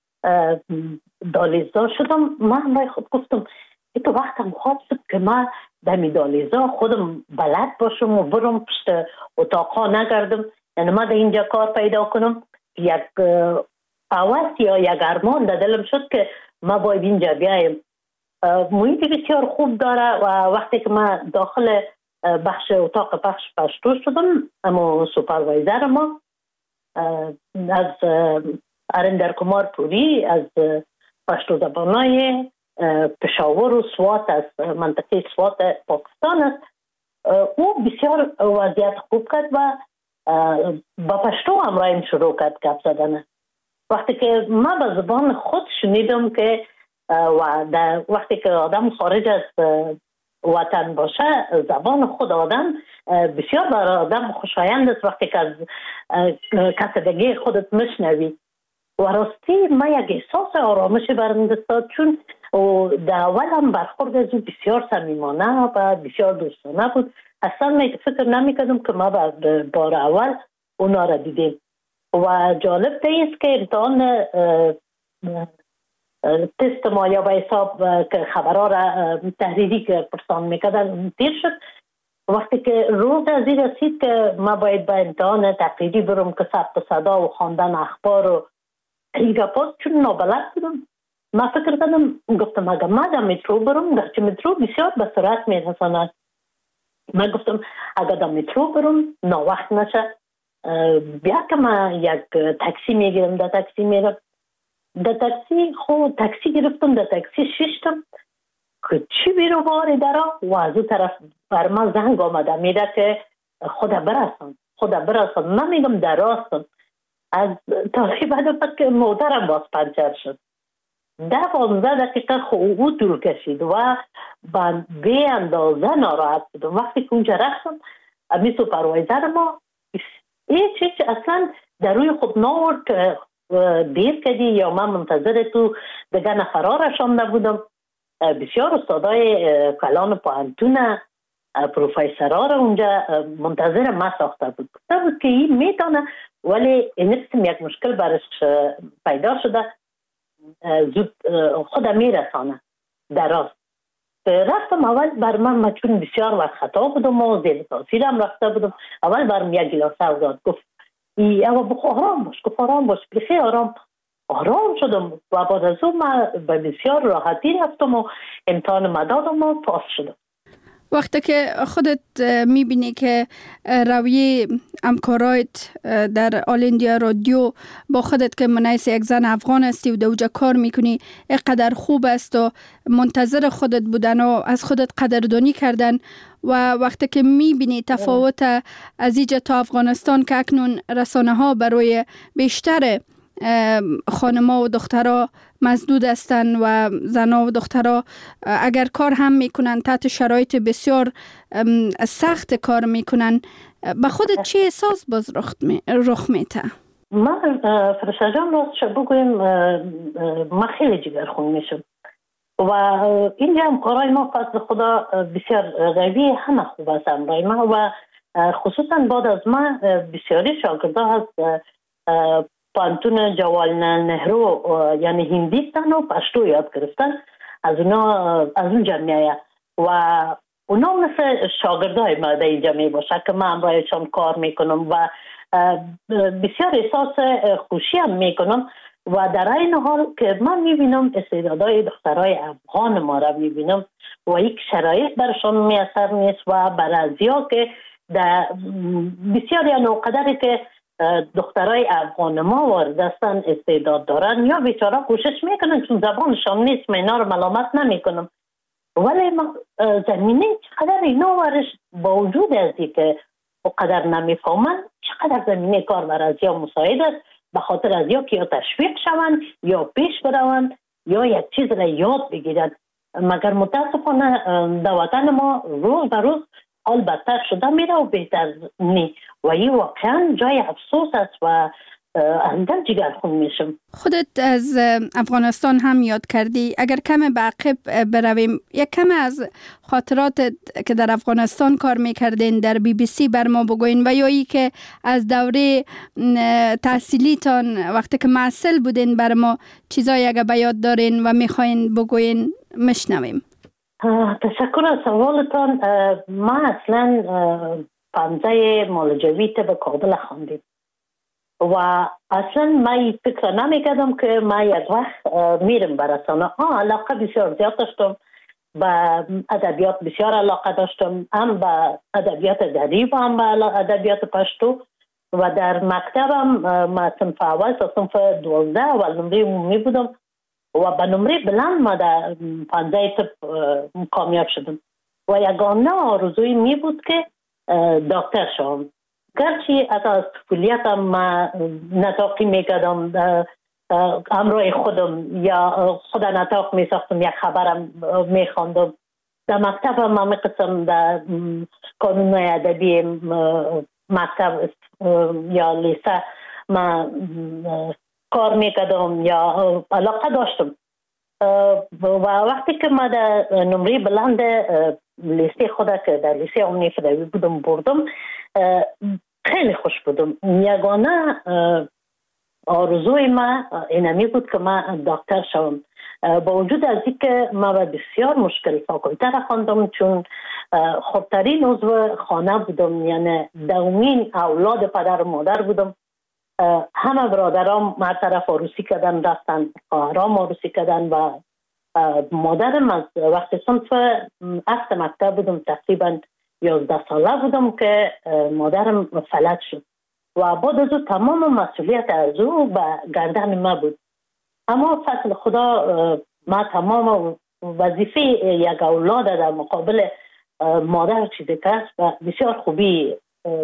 دالیزا شدم، من برای خود گفتم تو وقتم خواب شد که من دمی دالیزا خودم بلد باشم و برم پشت اتاقا نگردم، یعنی من در اینجا کار پیدا کنم. یک آواز یا یک ارمان در دلم شد که ما باید اینجا بیایم. محیط بسیار خوب داره و وقتی که من داخل بخش اتاق بخش پشتو شدم، اما سوپروایزر ما از ارندر کمار پوری از پشتو زبانای پشاور و سوات از منطقه سوات پاکستان است. او بسیار وضعیت خوب کرد و با پشتو همراهیم شروع کرد گپ زدن. وقتی که من به زبان خود شنیدم که وقتی که آدم خارج از وطن باشه، زبان خود آدم بسیار برای آدم خوشایند است. وقتی که از کسدگی خودت مشنوی و راستی ما یک احساس آرامش برم داد، چون در اول هم برخورد از او بسیار صمیمانه و بسیار دوستانه بود اصلا فکر نمیکردم که ما بار اول اونا را دیدیم. و جالب است که امتحان تست ما یا به حساب که خبرها را تحریری که پرسان میکردن تیر شد. وقتی که روز از این رسید که ما باید به امتحان تقریری برم که ثبت صدا و خواندن اخبار و این گپاست، چون نابلد بودم ما فکر کردم، گفتم اگر ما در مترو برم، گرچه مترو بسیار به سرعت میرساند، من گفتم اگر در مترو برم ناوقت نشه، بیا که من یک تاکسی میگیرم، در تاکسی میرم. در تاکسی خود تاکسی گرفتم، در تاکسی ششتم که چی بیرو باری درا و از اون طرف بر من زنگ آمده میده که خدا برسان. من میگم در راستم. از تقریبا که موترم باز پنچر شد. 10-15 دقیقه او طول کشید و به اندازه ناراحت بودم. وقتی که اونجا رفتم امی سوپروایزر ما هیچ اصلا در روی خود ناورد که دیر کردی یا من منتظر تو دیگه نفرها رشانده بودم. بسیار استادای کلان پوهنتون پروفیسرها را اونجا منتظر ما ساخته بود. گفته بود که این میتونه، ولی این قسم یک مشکل برش پیدا شده، زود خود میرسانه در راست. رفتم اول بر من چون بسیار وقت خطا بودم و زیر تاثیرم رفته بودم، اول برم یک گلاسه داد، گفت اما بخو آرام باش، گفت آرام باش، بخیر آرام شدم و بعد از اون من به بسیار راحتی رفتم و امتحان مدادم و پاس شدم. وقتی که خودت میبینی که رویه همکارایت در آل اندیا رادیو با خودت که منیس یک زن افغان هستی و دوجا کار میکنی اینقدر خوب است و منتظر خودت بودن و از خودت قدردانی کردن، و وقتی که میبینی تفاوت از اینجا تا افغانستان که اکنون رسانه ها برای بیشتر خانما و دخترها مسدود هستن و زنها و دخترها اگر کار هم میکنن تحت شرایط بسیار سخت کار میکنن، به خودت چی احساس باز رخ میته؟ من فرشته جان راستش بگویم من خیلی جگرخون میشم و اینجا هم کارهای ما فضل خدا بسیار قوی، همه خوب است امرای ما و خصوصا بعد از ما بسیاری شاگرده هست پانتون جواهرلال نهرو یعنی هندیستان و پشتو یاد گرفتن، از اون جمعیه و اونا مثل شاگردای ما در اینجا می باشه که من امرایشان کار میکنم و بسیار احساس خوشی هم میکنم و در این حال که من میبینم استعدادهای دخترای افغان ما را میبینم و یک شرایط برشان میاثر نیست و برازیا که در بسیار یا نوقدری که دخترای افغان ما وارد هستن استعداد دارن یا بیچاره کوشش میکنن چون زبانشان نیست، من اینا رو ملامت نمیکنم، ولی زمینه چقدر اینا ورش با وجود ازی که قدر نمیفهمن چقدر زمینه کار برازیا مساعد است، به خاطر از یا که یا تشویق شوند یا پیش بروند یا یک چیز را یاد بگیرن. مگر متاسفانه در وطن ما روز به روز حال بدتر شده میره و بهتر نی و این واقعا جای افسوس است و اندر جگرخون میشم. خودت از افغانستان هم یاد کردی، اگر کم به عقب برویم یک کم از خاطرات که در افغانستان کار میکردین در BBC بر ما بگوین و یا ای که از دوره تحصیلیتان وقتی که معسل بودین بر ما چیزایی اگر به یاد دارین و میخواین بگوین مشنویم. تشکر از سوالتان. ما اصلا پانزه مالجویت به کابل خواندیم و اصلا من فکر نمیکردم که ما یک وقت میرم برسانه. علاقه بسیار زیاد داشتم به ادبیات، بسیار علاقه داشتم، هم به ادبیات دری و هم به ادبیات پشتو و در مکتبم ما صنف اول تا صنف 12 اول نمره عمومی بودم و به نمره بلند ما در 15 طب کامیاب شدم و یگانه آرزوی می بود که دکتر شوم. گرچه از طفولیتم ما نطاقی میکردم همراه خودم یا خدا نطاق میساختم، یک خبرم میخواندم. در مکتبم ما قسم در کانونهای ادبی مکتب یا لیسه ما کار میکردم یا علاقه داشتم و وقتی که ما در نمره بلند لیسه خود که در لیسه عمومی فدایی بودم بردم، خیلی خوش بودم. یگانه آرزوی ما اینمی بود که من دکتر شوم. با وجود از اینکه ما بسیار مشکل فاکولته را خواندم، چون خودترین عضو خانه بودم، یعنی دومین اولاد پدر و مادر بودم. همه برادرام ما طرف عروسی کردن رفتن، خواهرام عروسی کردن و مادرم از وقت صنف اصل مکتب بودم، تقریبا 11 ساله بودم که مادرم فلج شد و بعد از تمام مسئولیت از او به گردن ما بود. اما فضل خدا ما تمام وظیفه یک اولاد در مقابل مادر چیزی که است و بسیار خوبی،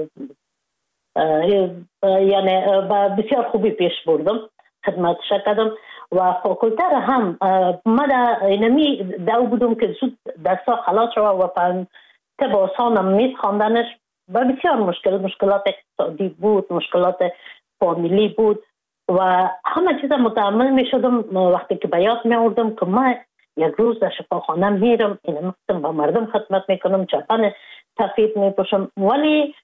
یعنی بسیار خوبی پیش بردم، خدمتش کردم و فاکولته را هم ما در اینمی دو بودم که زود دستا خلاص شد و طب آسانم میز خواندنش و بسیار مشکلات اقتصادی بود، مشکلات فامیلی بود و همه چیز متحمل می شدم. وقتی که به یاد می آوردم که من یک روز در شفاخانه میرم، این با مردم خدمت میکنم، چپن سفید میپوشم، ولی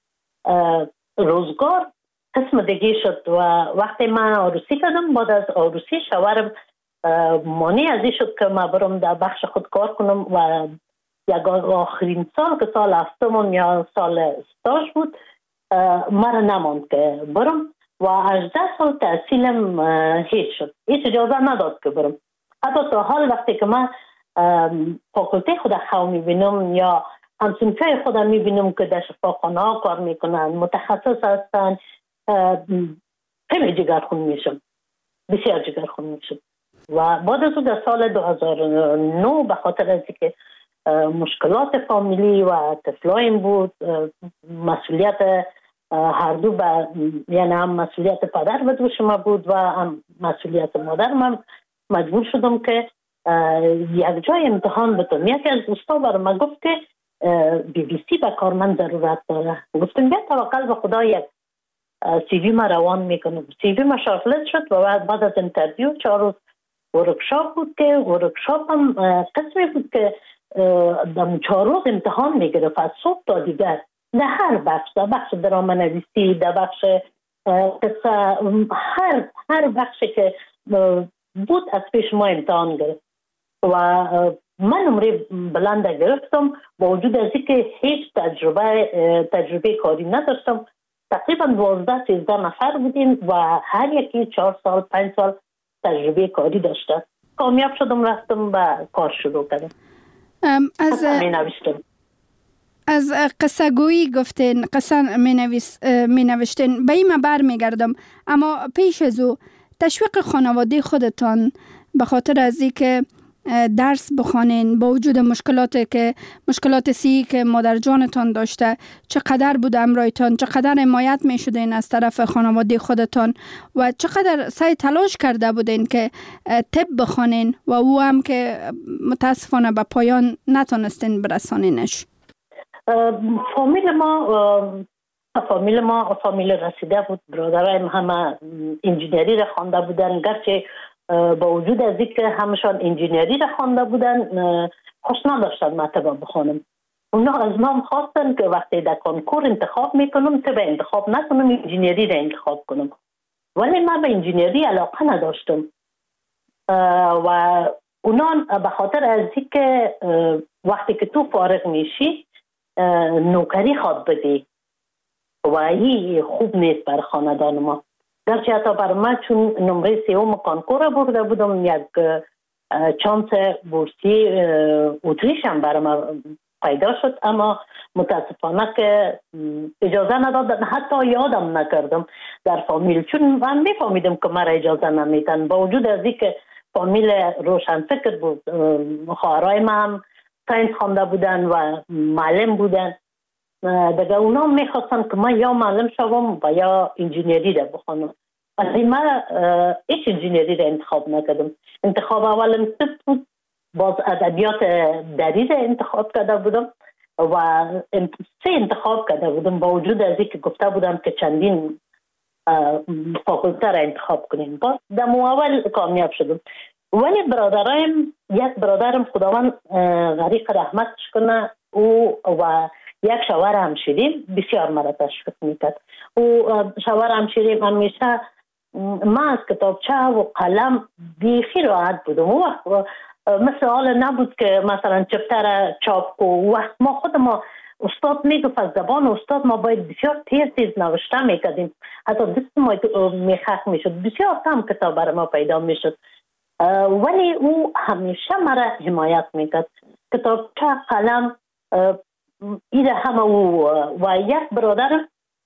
روزگار قسم دیگه شد و وقتی من عروسی کردم، بعد از عروسی شوهرم مانع از این شد که من برم در بخش خود کار کنم و یک آخرین سال که سال هفتم یا سال استاژ بود مرا نماند که برم و 18 سال تحصیلم هیچ شد، هیچ اجازه نداد که برم. حتی تا حال وقتی که من فاکولته خود خواه میبینم یا همسنفه خود میبینم که در شفاخانه ها کار میکنن، متخصص هستن، خیلی جگرخون میشم، بسیار جگرخون میشم. و بعد از در سال 2009 به خاطر از که مشکلات فامیلی و طفلایم بود، مسئولیت هر دو یعنی هم مسئولیت پدر به دوش ما بود و هم مسئولیت مادر من، مجبور شدم که یک جای امتحان بتم. یکی از دوستا برای من گفت که BBC به کار من ضرورت داره. گفتم بیا توکل به خدا، یک CV ما روان میکنم. CV ما شارتلیست شد و بعد از انترویو 4 روز ورکشاپ بود که ورکشاپ هم قسمی بود که در 4 روز امتحان میگرفت از صبح تا دیگر، در هر بخش، در بخش درام نویسی، در بخش قصه، هر بخشی که بود از پیش ما امتحان گرفت و من نمره بلند گرفتم با وجود از اینکه هیچ تجربه کاری نداشتم. تقریبا 12-13 نفر بودیم و هر یکی 4 سال 5 سال تجربه کاری داشته. کامیاب شدم، رفتم و کار شروع کردم. از قصه گویی گفتین، قصه می نوشتین، به این بر می گردم. اما پیش از او تشویق خانواده خودتان به خاطر از این که درس بخوانین با وجود مشکلات سی که مادر جانتان داشته، چقدر بود امرایتان، چقدر حمایت می شدین از طرف خانواده خودتان و چقدر سعی تلاش کرده بودین که طب بخوانین و او هم که متاسفانه به پایان نتونستین برسانینش؟ فامیل ما فامیل رسیده بود، برادرایم همه انجینری را خوانده بودن، گرچه با وجود از اینکه همشان انجینری را خوانده بودن خوش نداشتن من طب بخوانم. اونا از من خواستن که وقتی در کنکور انتخاب میکنم طب انتخاب نکنم، انجینری را انتخاب کنم، ولی من به انجینری علاقه نداشتم و اونا به خاطر از اینکه وقتی که تو فارغ میشی نوکری خواد بدی و این خوب نیست بر خاندان ما. گرچه حتی بر من چون نمره 3 کنکور برده بودم، یک چانس بورسی اتریش هم برای من پیدا شد، اما متاسفانه که اجازه ندادن، حتی یادم نکردم در فامیل، چون من میفهمیدم که مرا اجازه نمیدن. با وجود از این که فامیل روشن فکر بود، خواهرای من هم ساینس خوانده بودن و معلم بودن، دیگه اونا میخواستن که من یا معلم شوم و یا انجینری را بخونم. ولی من هیچ انجینری را انتخاب نکردم. انتخاب اولم طب بود، باز ادبیات دری را انتخاب کرده بودم و 3 انتخاب کرده بودم با وجود از اینکه گفته بودم که چندین فاکولته را انتخاب کنیم. باز در اول کامیاب شدم. ولی یک برادرم خداوند غریق رحمتش کنه، او و یک شاور همشیری بسیار مرا تشویق میکرد. او شاور همشیری همیشه ما از کتابچه و قلم بیخی راحت بودم. او وقت مثل حال نبود که مثلا چپتر چاپ کو. وقت ما خود ما استاد میگفت از زبان استاد ما باید بسیار تیز نوشته میکردیم، حتی دست ما میخک میشد، بسیار کم کتاب برای ما پیدا میشد. ولی او همیشه مرا حمایت میکرد. کتابچه قلم ایده همه او و یک برادر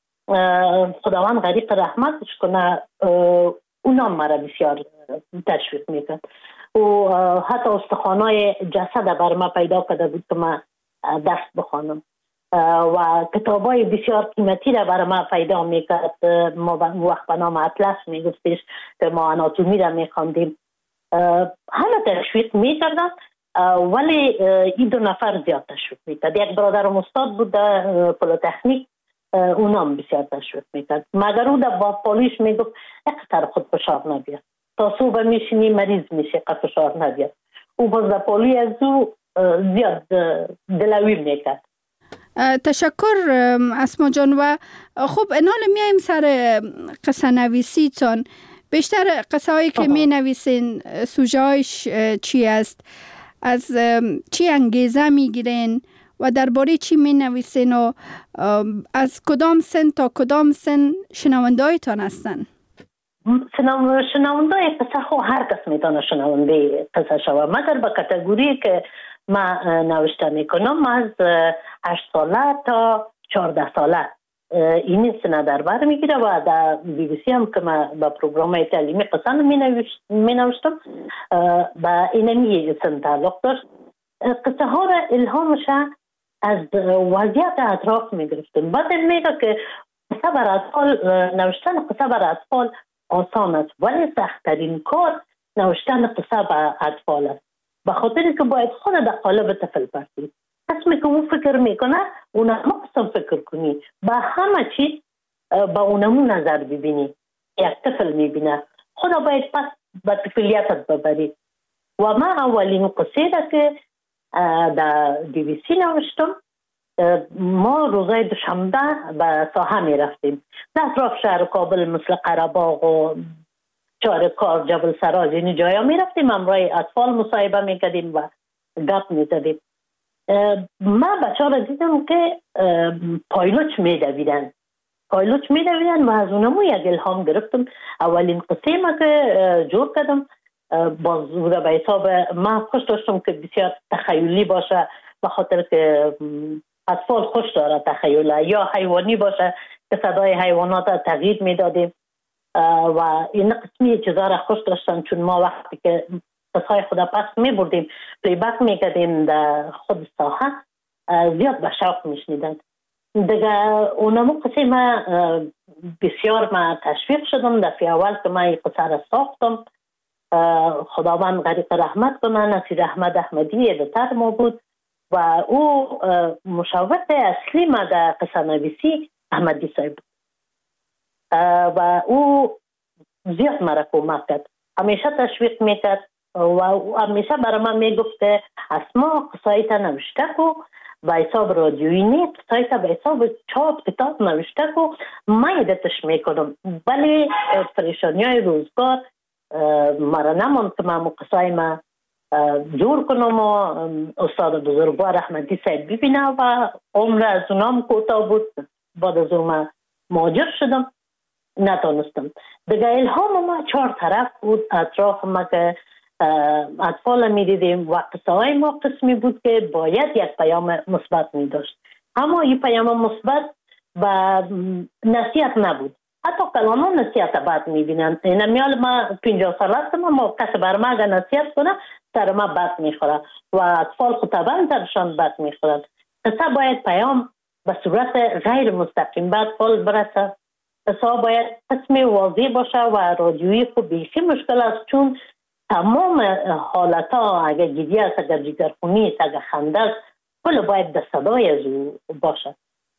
خداوند غریق رحمتش کنه اونا مرا بسیار تشویق میکرد. و حتی استخوانای جسد بر ما پیدا کرده بود که من دست بخوانم و کتابای بسیار قیمتی را بر ما پیدا میکرد. ما وقت به نام اطلس میگفتش که ما آناتومی را میخواندیم. همه تشویق میکردن ولی این دو نفر زیاد تشویق میکرد. یک برادرم استاد بود در پلیتکنیک، اونام بسیار تشویق میکرد. مگر او در پالیش میگفت اقتر خود فشار نبید، تا صبح میشینی مریض میشه قد فشار نبید. او باز در پالی از او زیاد دلوی میکرد. تشکر اسما جان. و خب انال میایم سر قصه نویسی تان. بیشتر قصه هایی که می نویسین سوژه هایش چی است؟ از چی انگیزه می گیرین و درباره چی می نویسین و از کدام سن تا کدام سن شنونده هایتان هستن؟ شنونده قصه خو هر کس میتونه شنونده قصه شوه، مگر به کاتگوری که ما نوشته میکنم از 8 ساله تا 14 ساله این سنه در بر میگیره و در بی بی سی هم که ما با پروگرام تعلیمی قصه می نوشتم با اینمی سن تعلق داشت. قصه ها را الهامش از وضعیت اطراف میگرفتم. بعد میگه که قصه بر اطفال نوشتن قصه بر اطفال آسان است ولی سخت‌ترین کار نوشتن قصه بر اطفال است، به خاطر که باید خود در قالب طفل باشی. قسمی که او فکر میکنه اونمو قسم فکر کنی، با همه چیز با اونمو نظر ببینی. یک طفل میبینه خدا باید پس به طفلیتت ببری. و ما اولین قصه را که در دی بی سی نوشتم، ما روزای دوشنبه به ساحه میرفتیم در اطراف شهر کابل مثل قره‌باغ و چارکار، جبل سراج، این جایا میرفتیم، همراه اطفال مصاحبه میکردیم و گپ میزدیم. من بچه ها را دیدم که پایلوچ میدویدن و از اونمو یک الهام گرفتم. اولین قصه ما که جور کردم باز به حساب من خوش داشتم که بسیار تخیلی باشه، به خاطر که اطفال خوش داره تخیله، یا حیوانی باشه که صدای حیوانات تغییر میدادیم و این قسمی چیزا را خوش داشتن، چون ما وقتی که قصهای خدا پس میبردیم پلی بک میکردیم در خود ساحه زیاد به شوق میشنیدن دیگه. اونمو قصه ما بسیار ما تشویق شدم. دفعه اول که ما این قصه را ساختم خداوند غریق رحمت کنه، نصیر احمد احمدی ادیتور ما بود و او مشاور اصلی ما در قصه نویسی احمدی صاحب بود و او زیاد مرا کمک کرد، همیشه تشویق میکرد و همیشه برای من میگفت که اسما قصایت نوشته کو به حساب رادیویی نیست، قصایت به حساب چاپ کتاب نوشته کو، من ایدتش میکنم. ولی پریشانی های روزگار مرا نماند که من قصای ما جور کنم و استاد بزرگوار احمدی صاحب ببینه و عمر از اونام کوتاه بود. بعد از اون من مهاجر شدم، نتونستم دیگه. الهام ما 4 طرف بود اطراف ما که اطفال می دیدیم و قصه های ما قسمی بود که باید یک پیام مثبت می داشت، اما این پیام مثبت و نصیحت نبود. حتی کلاما نصیحت بد می بینن. این میال ما 50 سال هستم، ما کسی بر ما اگر نصیحت کنه سر ما بد می خوره و اطفال خود طبعا سرشان بد می خورن. قصه باید پیام به صورت غیر مستقیم به اطفال برسه. قصه باید قسم واضح باشه و رادیویی خود بیخی مشکل است، چون تمام حالت ها اگر گیدی است، اگر جگرخونی است، اگر خنده است، کل باید در صدای از او باشه.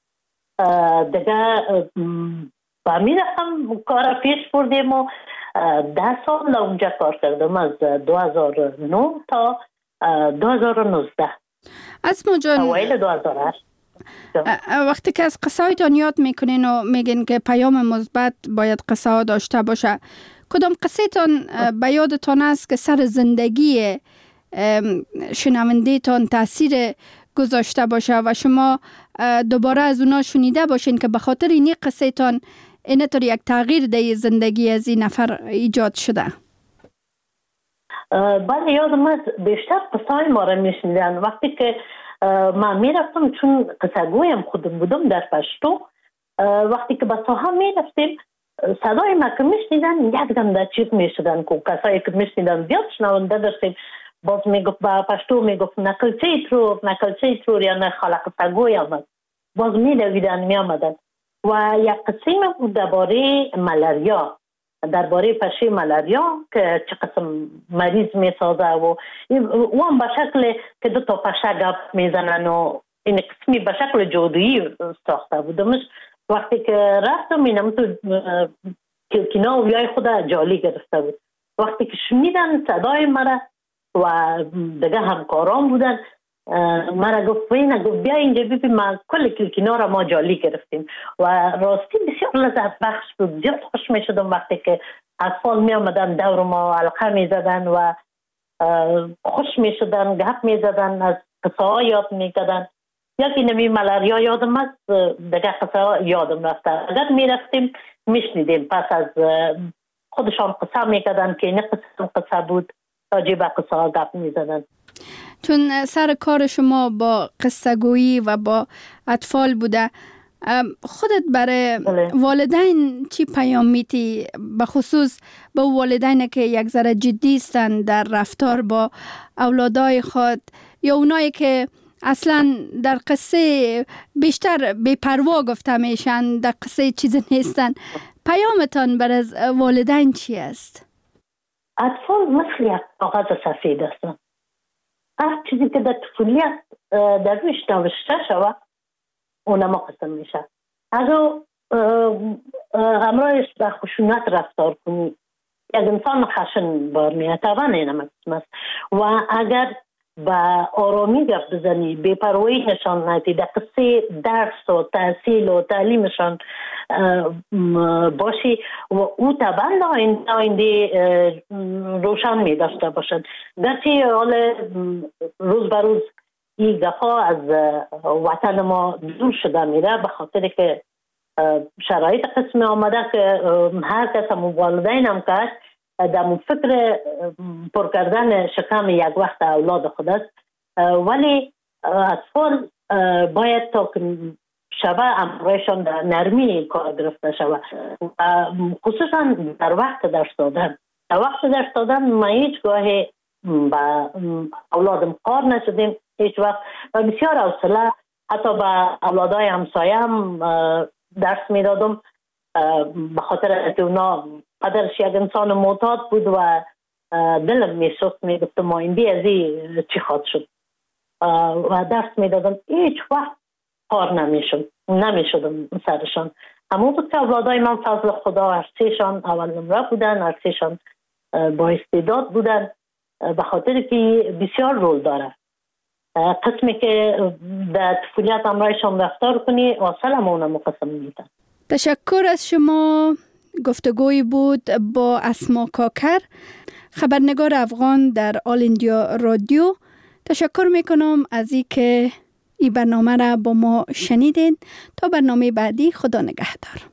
دیگه با همین رقم کار پیش بردیم و 10 سال اونجا کار کردم، از 2009 تا 2019 اسما جان، اوایل 2008 وقتی که از قصه هایتان یاد میکنین و میگین که پیام مثبت باید قصه ها داشته باشه، کدام قصه تان به یادتان است که سر زندگی شنونده تان تاثیر گذاشته باشه و شما دوباره از اونا شنیده باشین که به خاطر این قصه تان اینطور یک تغییر در زندگی از این نفر ایجاد شده؟ بله، یادم است بیشتر قصه های ما را میشنیدن. وقتی که من میرفتم، چون قصه گویم خودم بودم در پشتو، وقتی که به ساحه میرفتیم صدای ما که میشنیدن یک دم در چیز میشدن که کسایی که میشنیدن زیاد شنونده داشتیم. باز میگفت با پشتو میگفت نکلچه ترور یا نه خاله قصه گوی آمد، باز میدویدن میامدن. و یک قصه ما بود درباره ملاریا، درباره پشه ملاریا که چه قسم مریض میسازه و هم به شکل که دو تا پشه گپ میزنن و این قسمی به شکل جادویی ساخته بودمش. وقتی که رفتم اینم تو کلکینا و بیای خود جالی گرفته بود. وقتی که شنیدن صدای مرا و دیگه همکاران بودن، مرا گفت بیا اینجا ببین، ما کل کلکینا را ما جالی گرفتیم و راستی بسیار لذت بخش بود. زیاد خوش می شدم وقتی که اطفال می آمدن دور ما حلقه می زدن و خوش می شدن، گپ می زدن، از قصه ها یاد می کردن. یکی نمی ملاریا یادم است، دیگه قصه ها یادم رفته. اگر می رفتیم می شنیدیم، پس از خودشان قصه می کردن که این قصه بود، راجع به قصه ها گپ می زدن. چون سر کار شما با قصه گویی و با اطفال بوده، خودت برای والدین چی پیام میتی؟ به خصوص به والدین که یک ذره جدی هستن در رفتار با اولادای خود، یا اونایی که اصلا در قصه بیشتر بی‌پروا گفته میشن، در قصه چیزی نیستن. پیامتان برای والدین چی است؟ اطفال مثل یک کاغذ سفید هستن. هر چیزی که در طفولیت در رویش نوشته شود اونما قسم میشه. اگر همراهش به خشونت رفتار کنی، یک انسان خشن بار میاد، طبعا اینم قسم است. و اگر به آرامی گفت بزنی، بی‌پروایی نشان ندی، در قصه درس و تحصیل و تعلیمشان باشی و او طبعا آینده روشن می داشته باشد. گرچه حال روز به روز این دفعه از وطن ما دور شده میره، به خاطر که شرایط قسم آمده که هر کس هم والدین هم کرد در فکر پر کردن شکم یک وقت اولاد خود است. ولی اطفال باید تا شبه امرایشان در نرمی کار گرفته شود، خصوصا در وقت درس دادن. در وقت درس دادن ما هیچ گاهی با اولادم کار نشدیم هیچ وقت، و بسیار حوصله حتی با اولادای همسایه هم درس میدادم، به خاطر که اونا قدرش یک انسان معتاد بود و دلم میسوخت، میگفتم آینده از این چی خواهد شد و درس میدادم. هیچ وقت کار نمیشدم سرشان. همون بود که اولادای من فضل خدا هرسیشان اول نمره بودن، هرسیشان با استعداد بودن، به خاطر که بسیار رول داره. قسمی که در طفولیت امرایشان رفتار کنی واصل همونه مقسم میدن. تشکر از شما. گفتگوی بود با اسما کاکر، خبرنگار افغان در آل اندیا رادیو. تشکر میکنم از این که این برنامه را با ما شنیدین. تا برنامه بعدی، خدا نگهدار.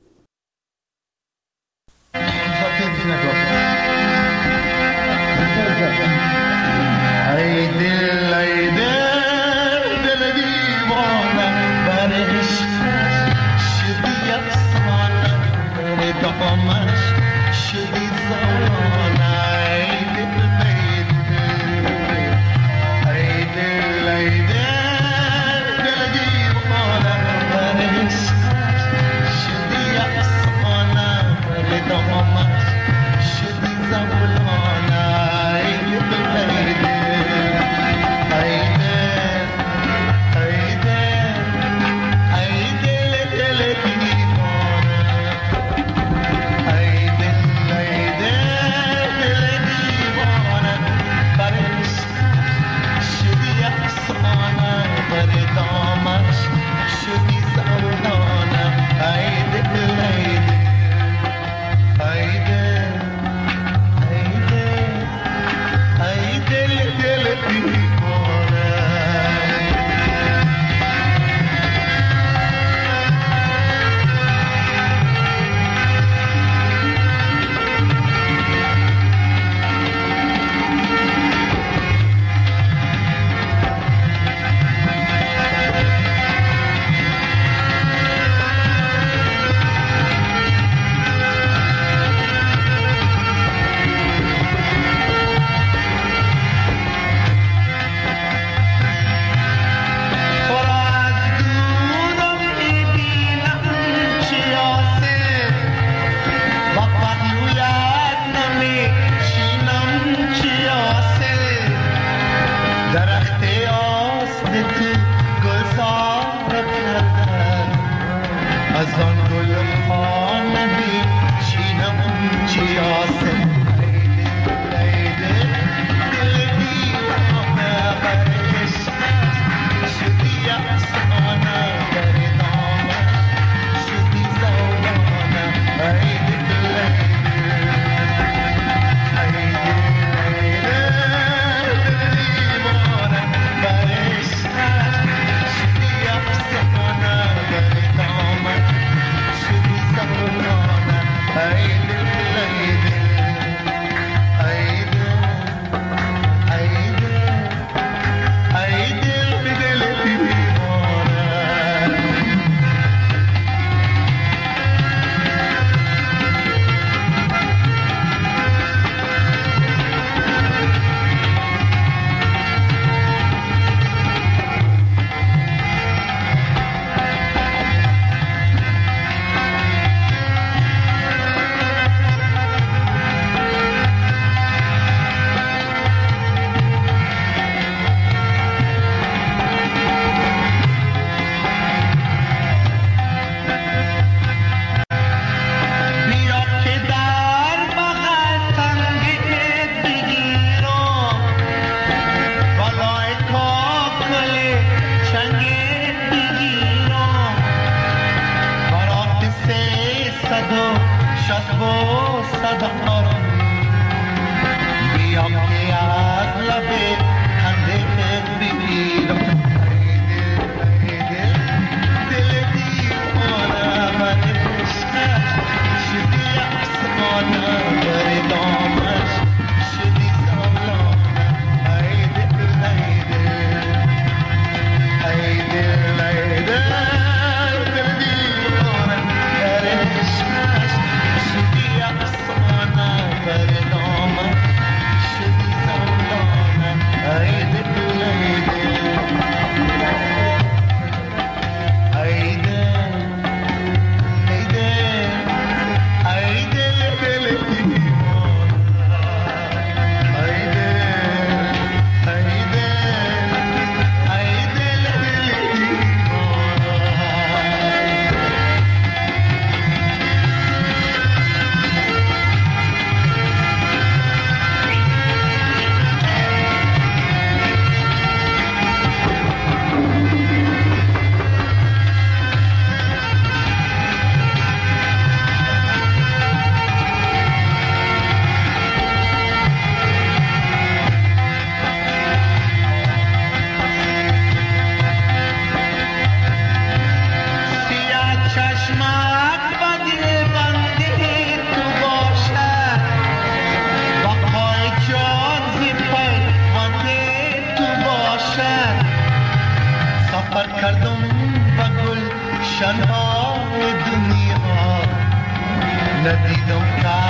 ندیدم که